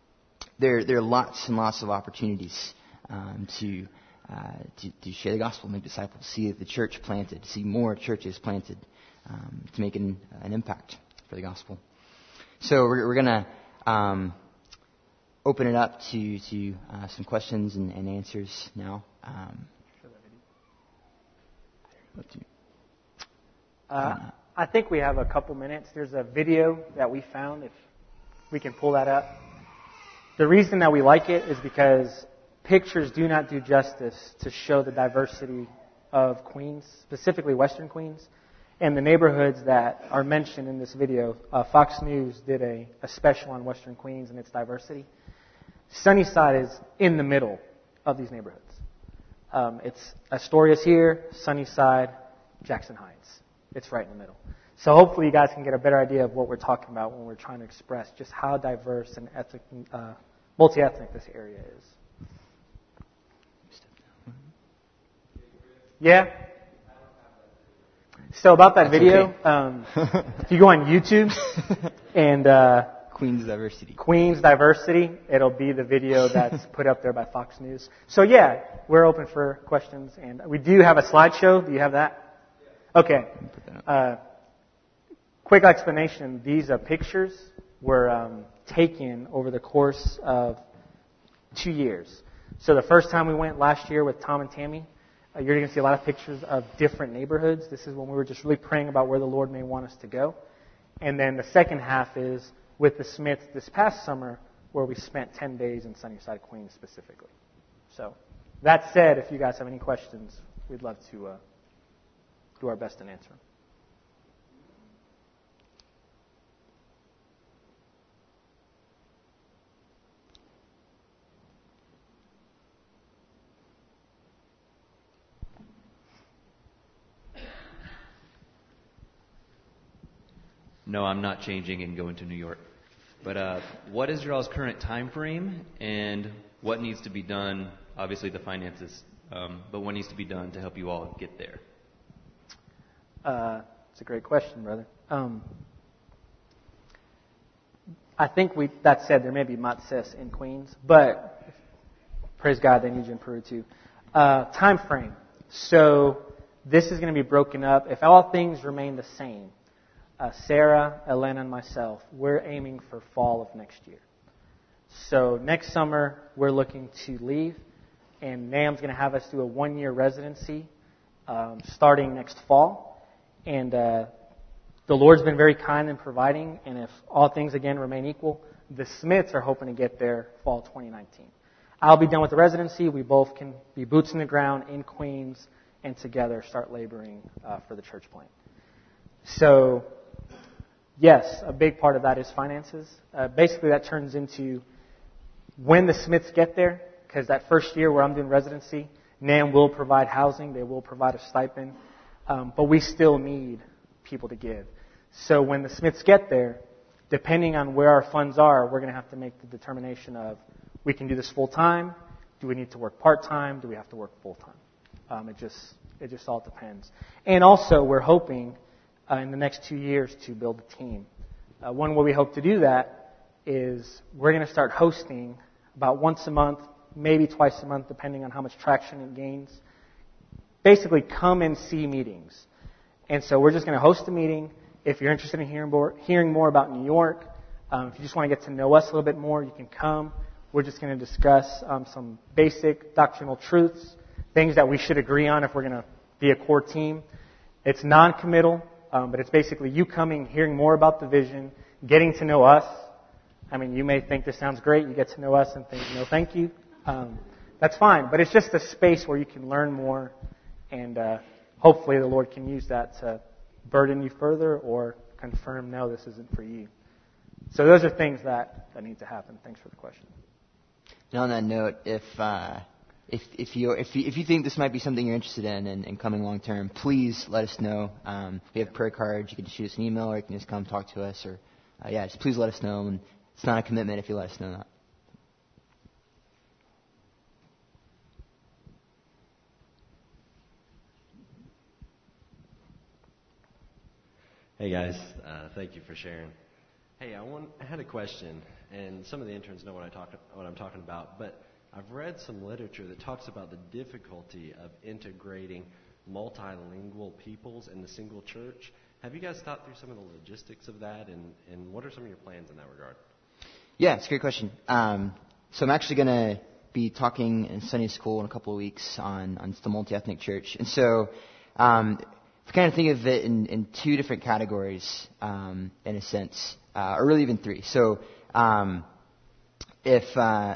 there, there are lots and lots of opportunities um, to, uh, to to share the gospel, make disciples, see the church planted, see more churches planted, um, to make an, an impact for the gospel. So we're, we're gonna. Um, Open it up to to uh, some questions and, and answers now. Um, uh, I think we have a couple minutes. There's a video that we found, if we can pull that up. The reason that we like it is because pictures do not do justice to show the diversity of Queens, specifically Western Queens, and the neighborhoods that are mentioned in this video. Uh, Fox News did a, a special on Western Queens and its diversity. Sunnyside is in the middle of these neighborhoods. Um, it's Astoria's here, Sunnyside, Jackson Heights. It's right in the middle. So hopefully you guys can get a better idea of what we're talking about when we're trying to express just how diverse and ethnic, uh, multi-ethnic this area is. Yeah? So about that That's video, okay. um, if you go on YouTube and... Uh, Queens Diversity. Queens Diversity. It'll be the video that's put up there by Fox News. So yeah, we're open for questions, and we do have a slideshow. Do you have that? Okay. Uh, quick explanation. These uh, pictures were um, taken over the course of two years. So the first time we went last year with Tom and Tammy, uh, you're going to see a lot of pictures of different neighborhoods. This is when we were just really praying about where the Lord may want us to go. And then the second half is with the Smiths this past summer, where we spent ten days in Sunnyside, Queens specifically. So, that said, if you guys have any questions, we'd love to uh, do our best in answering. No, I'm not changing and going to New York. But uh, what is your all's current time frame, and what needs to be done? Obviously, the finances, um, but what needs to be done to help you all get there? Uh, it's a great question, brother. Um, I think we. That said, there may be Matses in Queens, but praise God, they need you in Peru too. Uh, time frame. So this is going to be broken up. If all things remain the same, uh, Sarah, Elena, and myself, we're aiming for fall of next year. So next summer, we're looking to leave, and NAM's going to have us do a one-year residency um, starting next fall. And uh, the Lord's been very kind in providing, and if all things again remain equal, the Smiths are hoping to get there fall twenty nineteen. I'll be done with the residency. We both can be boots in the ground in Queens and together start laboring uh, for the church plant. So, yes, a big part of that is finances. Uh, basically, that turns into when the Smiths get there, because that first year where I'm doing residency, NAM will provide housing. They will provide a stipend. Um, but we still need people to give. So when the Smiths get there, depending on where our funds are, we're going to have to make the determination of, we can do this full-time. Do we need to work part-time? Do we have to work full-time? Um, it just it just all depends. And also, we're hoping uh, in the next two years to build a team. Uh, one way we hope to do that is we're going to start hosting about once a month, maybe twice a month, depending on how much traction it gains. Basically, come and see meetings. And so we're just going to host a meeting. If you're interested in hearing more, hearing more about New York, um, if you just want to get to know us a little bit more, you can come. We're just going to discuss um, some basic doctrinal truths, things that we should agree on if we're going to be a core team. It's non-committal, um, but it's basically you coming, hearing more about the vision, getting to know us. I mean, you may think this sounds great. You get to know us and think, no, thank you. Um, that's fine. But it's just a space where you can learn more, and uh, hopefully the Lord can use that to burden you further or confirm, no, this isn't for you. So those are things that, that need to happen. Thanks for the question. And on that note, if uh, if if you if you if you think this might be something you're interested in and, and coming long term, please let us know. Um, we have prayer cards. You can just shoot us an email, or you can just come talk to us. Or uh, yeah, just please let us know. And it's not a commitment if you let us know that. Hey guys, uh, thank you for sharing. Hey, I, want, I had a question, and some of the interns know what, I talk, what I'm talking about, but I've read some literature that talks about the difficulty of integrating multilingual peoples in the single church. Have you guys thought through some of the logistics of that, and, and what are some of your plans in that regard? Yeah, it's a great question. Um, so I'm actually going to be talking in Sunday school in a couple of weeks on, on the multi-ethnic church. And so um, I kind of think of it in, in two different categories, um, in a sense, uh, or really even three. So um, if uh,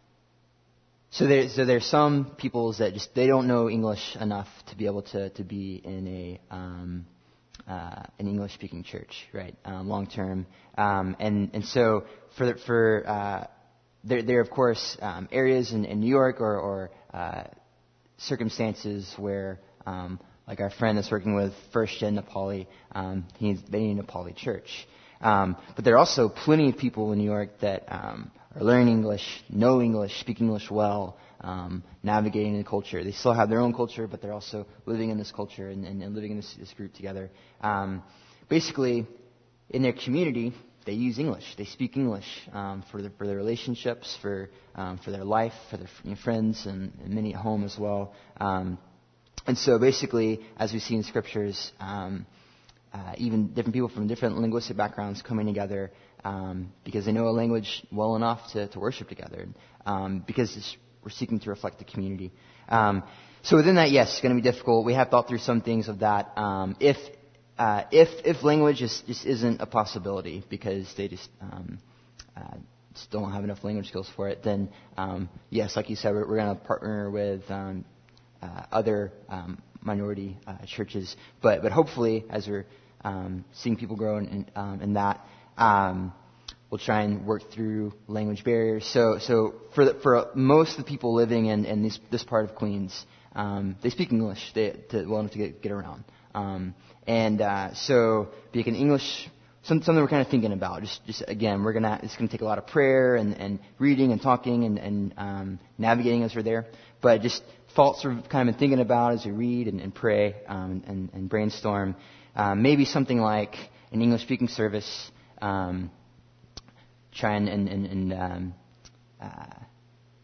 so, there so there's some peoples that just they don't know English enough to be able to to be in a um, uh, an English-speaking church, right? Um, long term, um, and and so for for uh, there there are, of course, um, areas in, in New York or, or uh, circumstances where um, like our friend that's working with First Gen Nepali, um, he needs, they need a Nepali church. Um, but there are also plenty of people in New York that um, are learning English, know English, speak English well, um, navigating the culture. They still have their own culture, but they're also living in this culture and, and, and living in this, this group together. Um, basically, in their community, they use English. They speak English um, for, the, for their relationships, for um, for their life, for their you know, friends, and, and many at home as well. Um, And so basically, as we see in scriptures, um, uh, even different people from different linguistic backgrounds coming together um, because they know a language well enough to, to worship together, um, because it's, we're seeking to reflect the community. Um, so within that, yes, it's going to be difficult. We have thought through some things of that. Um, if uh, if if language just, just isn't a possibility because they just um, uh, just don't have enough language skills for it, then um, yes, like you said, we're, we're going to partner with Um, Uh, other um, minority uh, churches, but but hopefully, as we're um, seeing people grow in, in, um, in that, um, we'll try and work through language barriers. So so for the, for most of the people living in, in this this part of Queens, um, they speak English they, to, well enough to get get around, um, and uh, so being an English. Some, something we're kind of thinking about. Just, just again, we're gonna. It's gonna take a lot of prayer and, and reading and talking and, and um, navigating as we're there. But just thoughts we've kind of been thinking about as we read and, and pray um, and, and brainstorm. Um, maybe something like an English-speaking service. Um, try and and, and, and um, uh,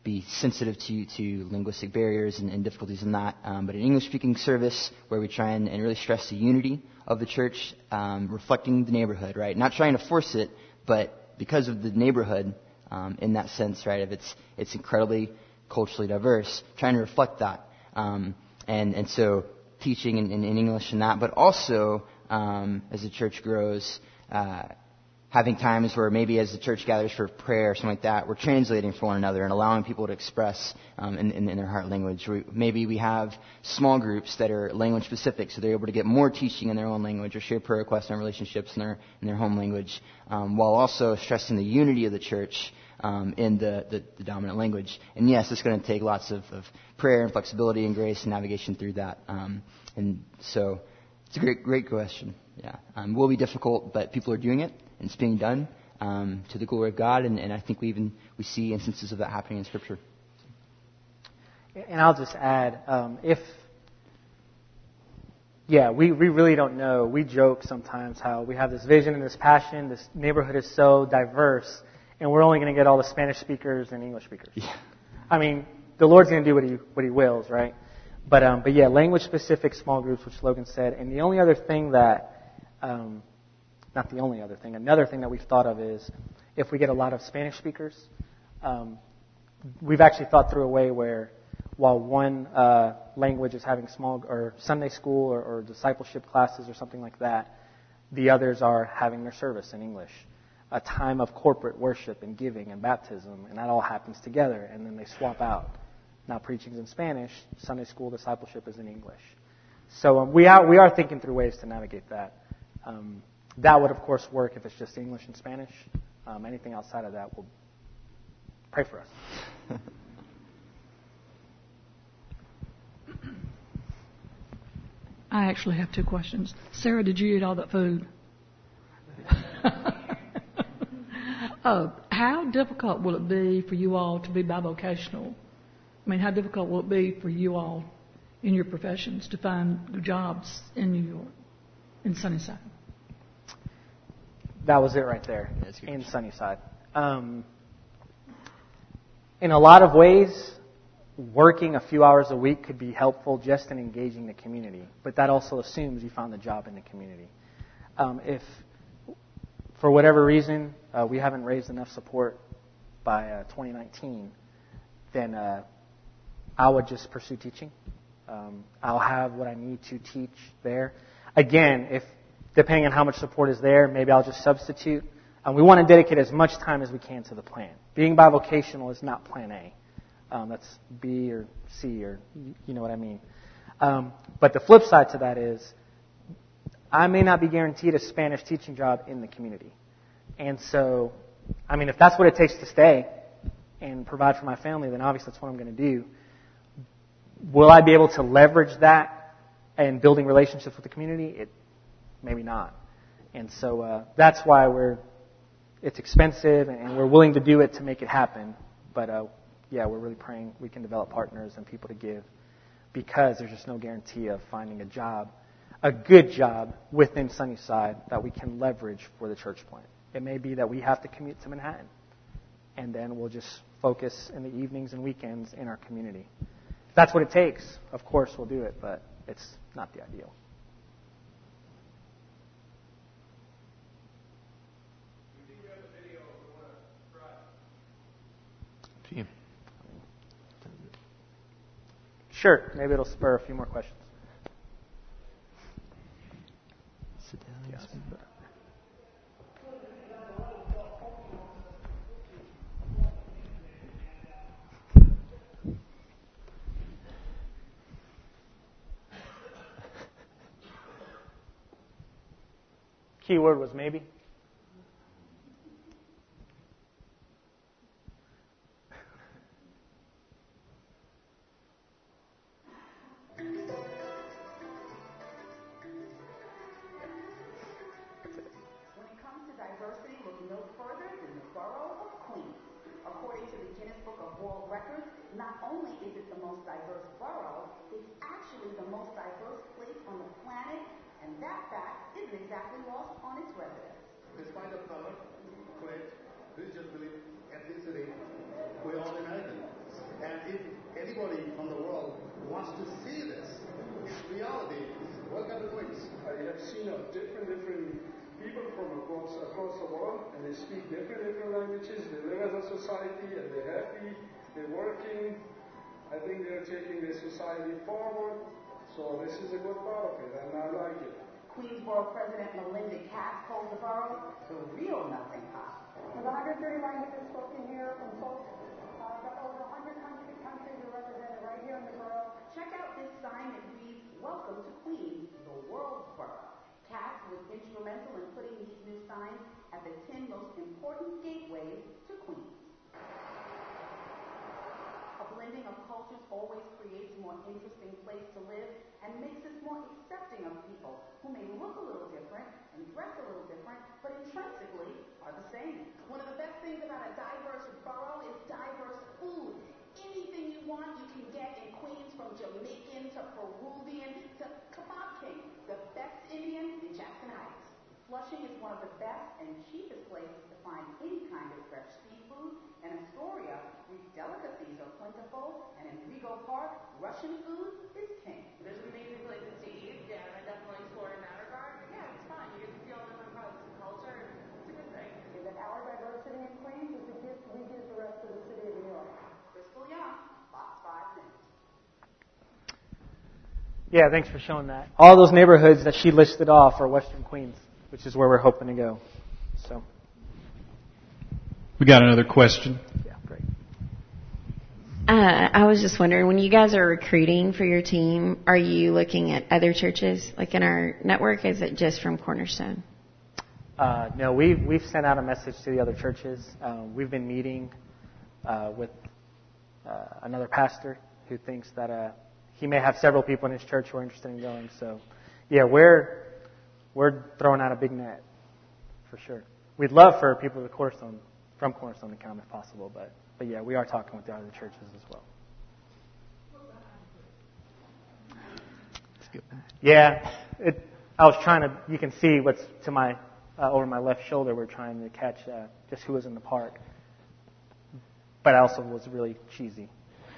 be sensitive to, to linguistic barriers and, and difficulties in that. Um, but an English-speaking service where we try and, and really stress the unity of the church, um, reflecting the neighborhood, right? Not trying to force it, but because of the neighborhood, um, in that sense, right? If it's it's incredibly culturally diverse, trying to reflect that, um, and and so teaching in, in, in English and that, but also um, as the church grows. Uh, having times where maybe as the church gathers for prayer or something like that, we're translating for one another and allowing people to express um, in, in, in their heart language. We, maybe we have small groups that are language specific, so they're able to get more teaching in their own language or share prayer requests and relationships in their in their home language, um, while also stressing the unity of the church um, in the, the, the dominant language. And yes, it's going to take lots of, of prayer and flexibility and grace and navigation through that. Um, and so it's a great, great question. Yeah, um, will be difficult, but people are doing it. And it's being done um, to the glory of God, and, and I think we even we see instances of that happening in Scripture. And I'll just add, um, if yeah, we, we really don't know. We joke sometimes how we have this vision and this passion. This neighborhood is so diverse, and we're only going to get all the Spanish speakers and English speakers. Yeah. I mean, the Lord's going to do what He what He wills, right? But um, but yeah, language specific small groups, which Logan said, and the only other thing that um, Not the only other thing. Another thing that we've thought of is if we get a lot of Spanish speakers, um, we've actually thought through a way where while one uh, language is having small or Sunday school or, or discipleship classes or something like that, the others are having their service in English, a time of corporate worship and giving and baptism, and that all happens together, and then they swap out. Now preaching's in Spanish, Sunday school discipleship is in English. So um, we are we are thinking through ways to navigate that. Um, That would, of course, work if it's just English and Spanish. Um, anything outside of that will pray for us. I actually have two questions. Sarah, did you eat all that food? uh, how difficult will it be for you all to be bivocational? I mean, how difficult will it be for you all in your professions to find jobs in New York, in Sunnyside? That was it right there, in Sunnyside. Um, in a lot of ways, working a few hours a week could be helpful just in engaging the community. But that also assumes you found a job in the community. Um, if, for whatever reason, uh, we haven't raised enough support by uh, twenty nineteen, then uh, I would just pursue teaching. Um, I'll have what I need to teach there. Again, if depending on how much support is there, maybe I'll just substitute. Um, we want to dedicate as much time as we can to the plan. Being bivocational is not plan A. Um, that's B or C or you know what I mean. Um, but the flip side to that is I may not be guaranteed a Spanish teaching job in the community. And so, I mean, if that's what it takes to stay and provide for my family, then obviously that's what I'm going to do. Will I be able to leverage that in building relationships with the community? It, maybe not. And so uh, that's why we're it's expensive and we're willing to do it to make it happen. But uh, yeah, we're really praying we can develop partners and people to give because there's just no guarantee of finding a job, a good job within Sunnyside that we can leverage for the church plant. It may be that we have to commute to Manhattan, and then we'll just focus in the evenings and weekends in our community. If that's what it takes, of course we'll do it, but it's not the ideal. Sure, maybe it'll spur a few more questions. Sit down. Yes. Key word was maybe. Not only is it the most diverse borough, it's actually the most diverse place on the planet, and that fact isn't exactly lost on its residents. Despite of color, creed, religious belief, ethnicity, we're all Americans. if anybody from the world wants to see this, it's reality. Welcome to Queens. I have seen of different, different people from across across the world, and they speak different, different languages. They live as a society, and they're happy. They're working. I think they're taking their society forward. So this is a good part of it, and I like it. Queensborough President Melinda Katz called the borough the real melting pot. There's one hundred thirty languages spoken here from folks. Uh, got over one hundred countries, countries are represented right here in the borough. Check out this sign that reads, "Welcome to Queens, the world's borough." Katz was instrumental in putting these new signs at the ten most important gateways to Queens. A blending of cultures always creates a more interesting place to live and makes us more accepting of people who may look a little different and dress a little different, but intrinsically are the same. One of the best things about a diverse borough is diverse food. Anything you want, you can get in Queens, from Jamaican to Peruvian to Kebab King, the best Indian in Jackson Heights. Flushing is one of the best and cheapest places to find any kind of fresh seafood, and Astoria, Greek delicacies are plentiful, and in Rego Park, Russian food is king. There's amazing places to eat. Yeah, I definitely explore in that regard. But yeah, it's fun. You get to see all different parts of culture. It's a good thing. Is that our diversity in Queens is a gift we give the rest of the city of New York. Crystal Young, Fox five News. Yeah, thanks for showing that. All those neighborhoods that she listed off are Western Queens, which is where we're hoping to go. So, we got another question. Yeah, great. Uh, I was just wondering, when you guys are recruiting for your team, are you looking at other churches, like in our network? Is it just from Cornerstone? Uh, no, we've we've sent out a message to the other churches. Um, we've been meeting uh, with uh, another pastor who thinks that uh, he may have several people in his church who are interested in going. So, yeah, we're we're throwing out a big net for sure. We'd love for people to Cornerstone from Cornerstone to come if possible, but but yeah, we are talking with the other churches as well. Yeah, it, I was trying to. You can see what's to my uh, over my left shoulder. We're trying to catch uh, just who was in the park, but I also was really cheesy.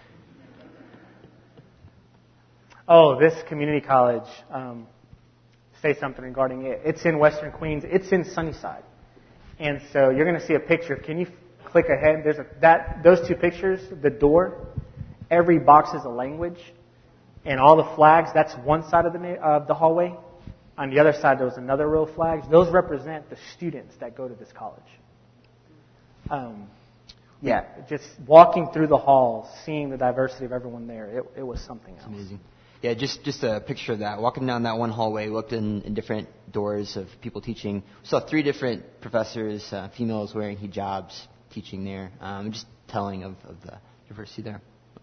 Oh, this community college. Um, say something regarding it. It's in Western Queens. It's in Sunnyside, and so you're going to see a picture. Can you f- click ahead? There's a that those two pictures. The door. Every box is a language. And all the flags, that's one side of the of the hallway. On the other side, there was another row of flags. Those represent the students that go to this college. Um, yeah, just walking through the halls, seeing the diversity of everyone there, it, it was something else. It's amazing. Yeah, just just a picture of that. Walking down that one hallway, looked in, in different doors of people teaching. We saw three different professors, uh, females wearing hijabs, teaching there. Um, just telling of, of the diversity there.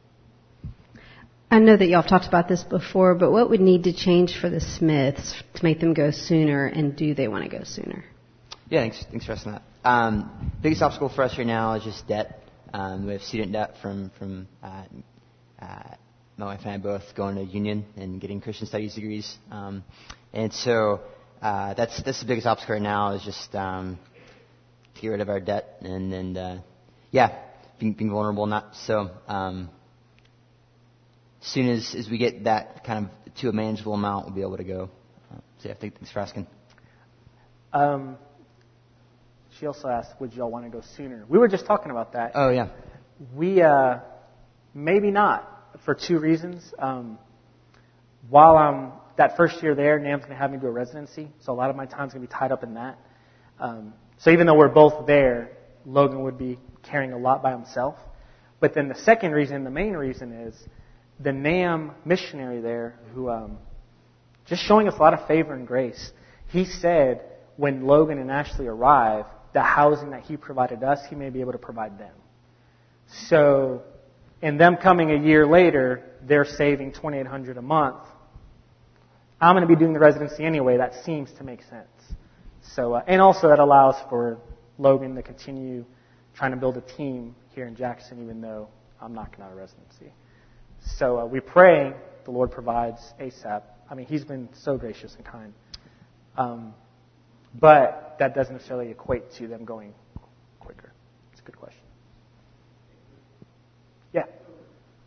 I know that y'all have talked about this before, but what would need to change for the Smiths to make them go sooner, and do they want to go sooner? Yeah, thanks, thanks for asking that. Um, biggest obstacle for us right now is just debt. Um, we have student debt from, from uh, uh, my wife and I both going to Union and getting Christian studies degrees. Um, and so uh, that's that's the biggest obstacle right now is just um, to get rid of our debt and, and uh, yeah, being, being vulnerable. Not so. Um, As soon as, as we get that kind of to a manageable amount, we'll be able to go. Uh, so yeah, thanks for asking. Um, she also asked, would y'all want to go sooner? We were just talking about that. Oh, yeah. We, uh, maybe not, for two reasons. Um, while I'm that first year there, NAM's going to have me do a residency, so a lot of my time's going to be tied up in that. Um, so even though we're both there, Logan would be carrying a lot by himself. But then the second reason, the main reason is, the NAM missionary there, who um, just showing us a lot of favor and grace. He said when Logan and Ashley arrive, the housing that he provided us, he may be able to provide them. So, in them coming a year later, they're saving twenty-eight hundred dollars a month. I'm going to be doing the residency anyway. That seems to make sense. So, uh, and also that allows for Logan to continue trying to build a team here in Jackson, even though I'm knocking out a residency. So uh, we pray the Lord provides ASAP. I mean, He's been so gracious and kind. Um, but that doesn't necessarily equate to them going quicker. It's a good question. Yeah.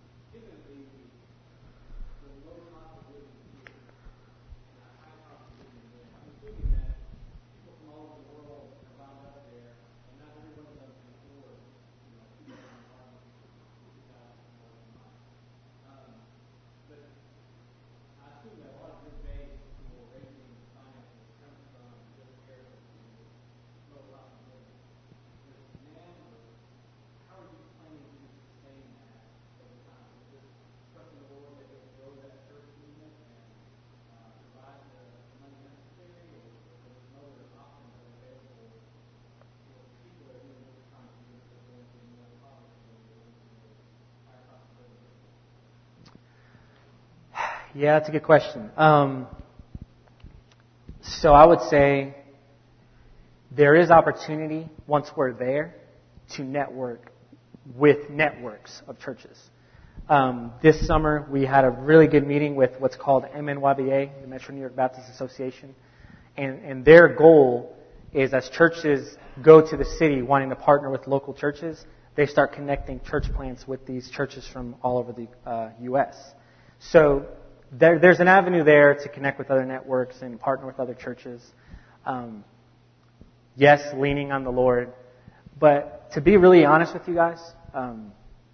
Yeah, that's a good question. Um, so I would say there is opportunity once we're there to network with networks of churches. Um, this summer we had a really good meeting with what's called M N Y B A, the Metro New York Baptist Association, and, and their goal is as churches go to the city wanting to partner with local churches, they start connecting church plants with these churches from all over the uh, U S So there, there's an avenue there to connect with other networks and partner with other churches. Um, yes, leaning on the Lord. But to be really honest with you guys, um,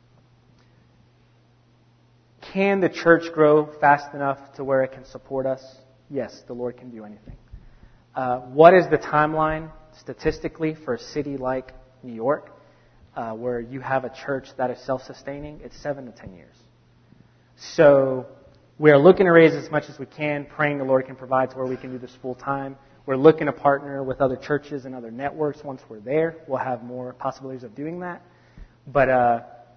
can the church grow fast enough to where it can support us? Yes, the Lord can do anything. Uh, what is the timeline statistically for a city like New York, uh, where you have a church that is self-sustaining? It's seven to ten years. So we are looking to raise as much as we can, praying the Lord can provide to where we can do this full time. We're looking to partner with other churches and other networks. Once we're there, we'll have more possibilities of doing that. But uh,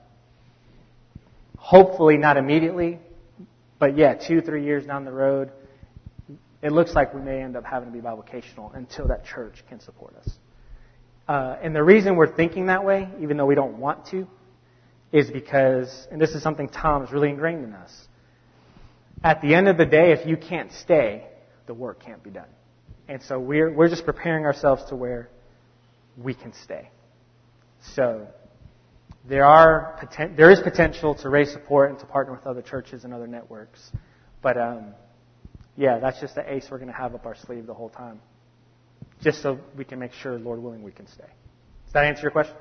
hopefully not immediately. But yeah, two, three years down the road, it looks like we may end up having to be bivocational until that church can support us. Uh, and the reason we're thinking that way, even though we don't want to, is because, and this is something Tom has really ingrained in us, at the end of the day, if you can't stay, the work can't be done. And so we're we're just preparing ourselves to where we can stay. So there are poten- there is potential to raise support and to partner with other churches and other networks. But um, yeah, that's just the ace we're going to have up our sleeve the whole time, just so we can make sure, Lord willing, we can stay. Does that answer your question?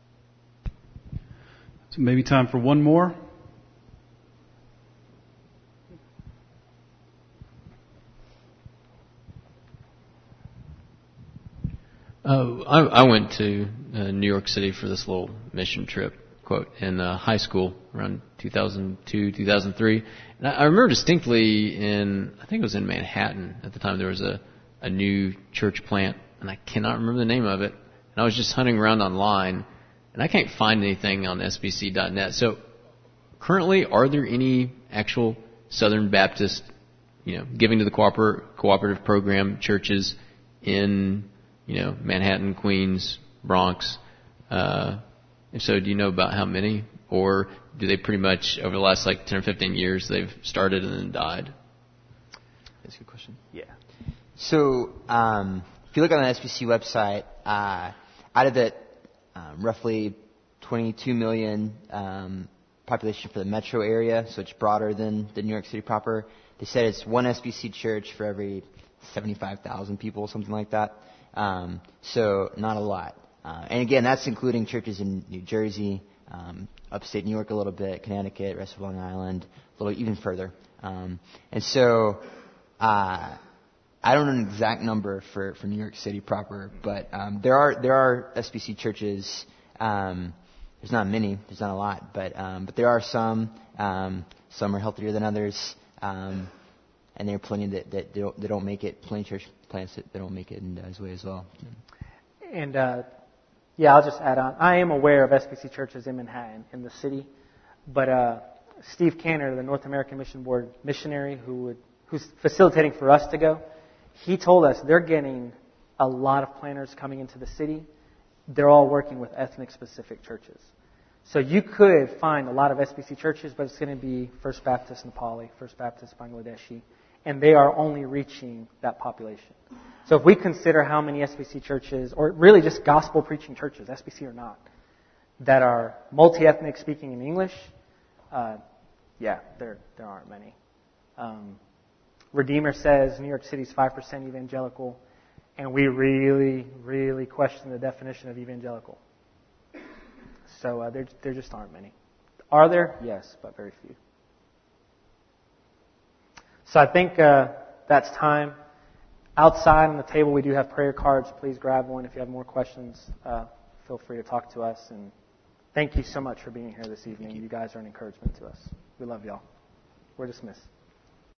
So maybe time for one more. Uh, I, I went to uh, New York City for this little mission trip, quote, in uh, high school around two thousand two, two thousand three. And I, I remember distinctly in, I think it was in Manhattan at the time, there was a, a new church plant, and I cannot remember the name of it. And I was just hunting around online, and I can't find anything on S B C dot net. So currently, are there any actual Southern Baptist, you know, giving to the cooper- cooperative program churches in, you know, Manhattan, Queens, Bronx? Uh, if so, do you know about how many? Or do they pretty much, over the last like ten or fifteen years, they've started and then died? That's a good question. Yeah. So, um, if you look on the S B C website, uh, out of the um, roughly twenty-two million um, population for the metro area, so it's broader than the New York City proper, they said it's one S B C church for every seventy-five thousand people, something like that. Um, so not a lot. Uh, and again, that's including churches in New Jersey, um, upstate New York a little bit, Connecticut, rest of Long Island, a little even further. Um, and so uh, I don't know an exact number for, for New York City proper, but um, there are there are S B C churches. Um, there's not many, there's not a lot, but um, but there are some. Um, some are healthier than others. Um, And there are plenty that, that they, don't, they don't make it, plenty of church plants that they don't make it in his way as well. And, uh, yeah, I'll just add on. I am aware of S B C churches in Manhattan, in the city. But uh, Steve Canner, the North American Mission Board missionary who would, who's facilitating for us to go, he told us they're getting a lot of planners coming into the city. They're all working with ethnic-specific churches. So you could find a lot of S B C churches, but it's going to be First Baptist Nepali, First Baptist Bangladeshi, and they are only reaching that population. So if we consider how many S B C churches, or really just gospel-preaching churches, S B C or not, that are multi-ethnic speaking in English, uh, yeah, there there aren't many. Um, Redeemer says New York City is five percent evangelical, and we really, really question the definition of evangelical. So uh, there, there just aren't many. Are there? Yes, but very few. So I think uh, that's time. Outside on the table, we do have prayer cards. Please grab one if you have more questions. Uh, feel free to talk to us. And thank you so much for being here this evening. You. you guys are an encouragement to us. We love y'all. We're dismissed.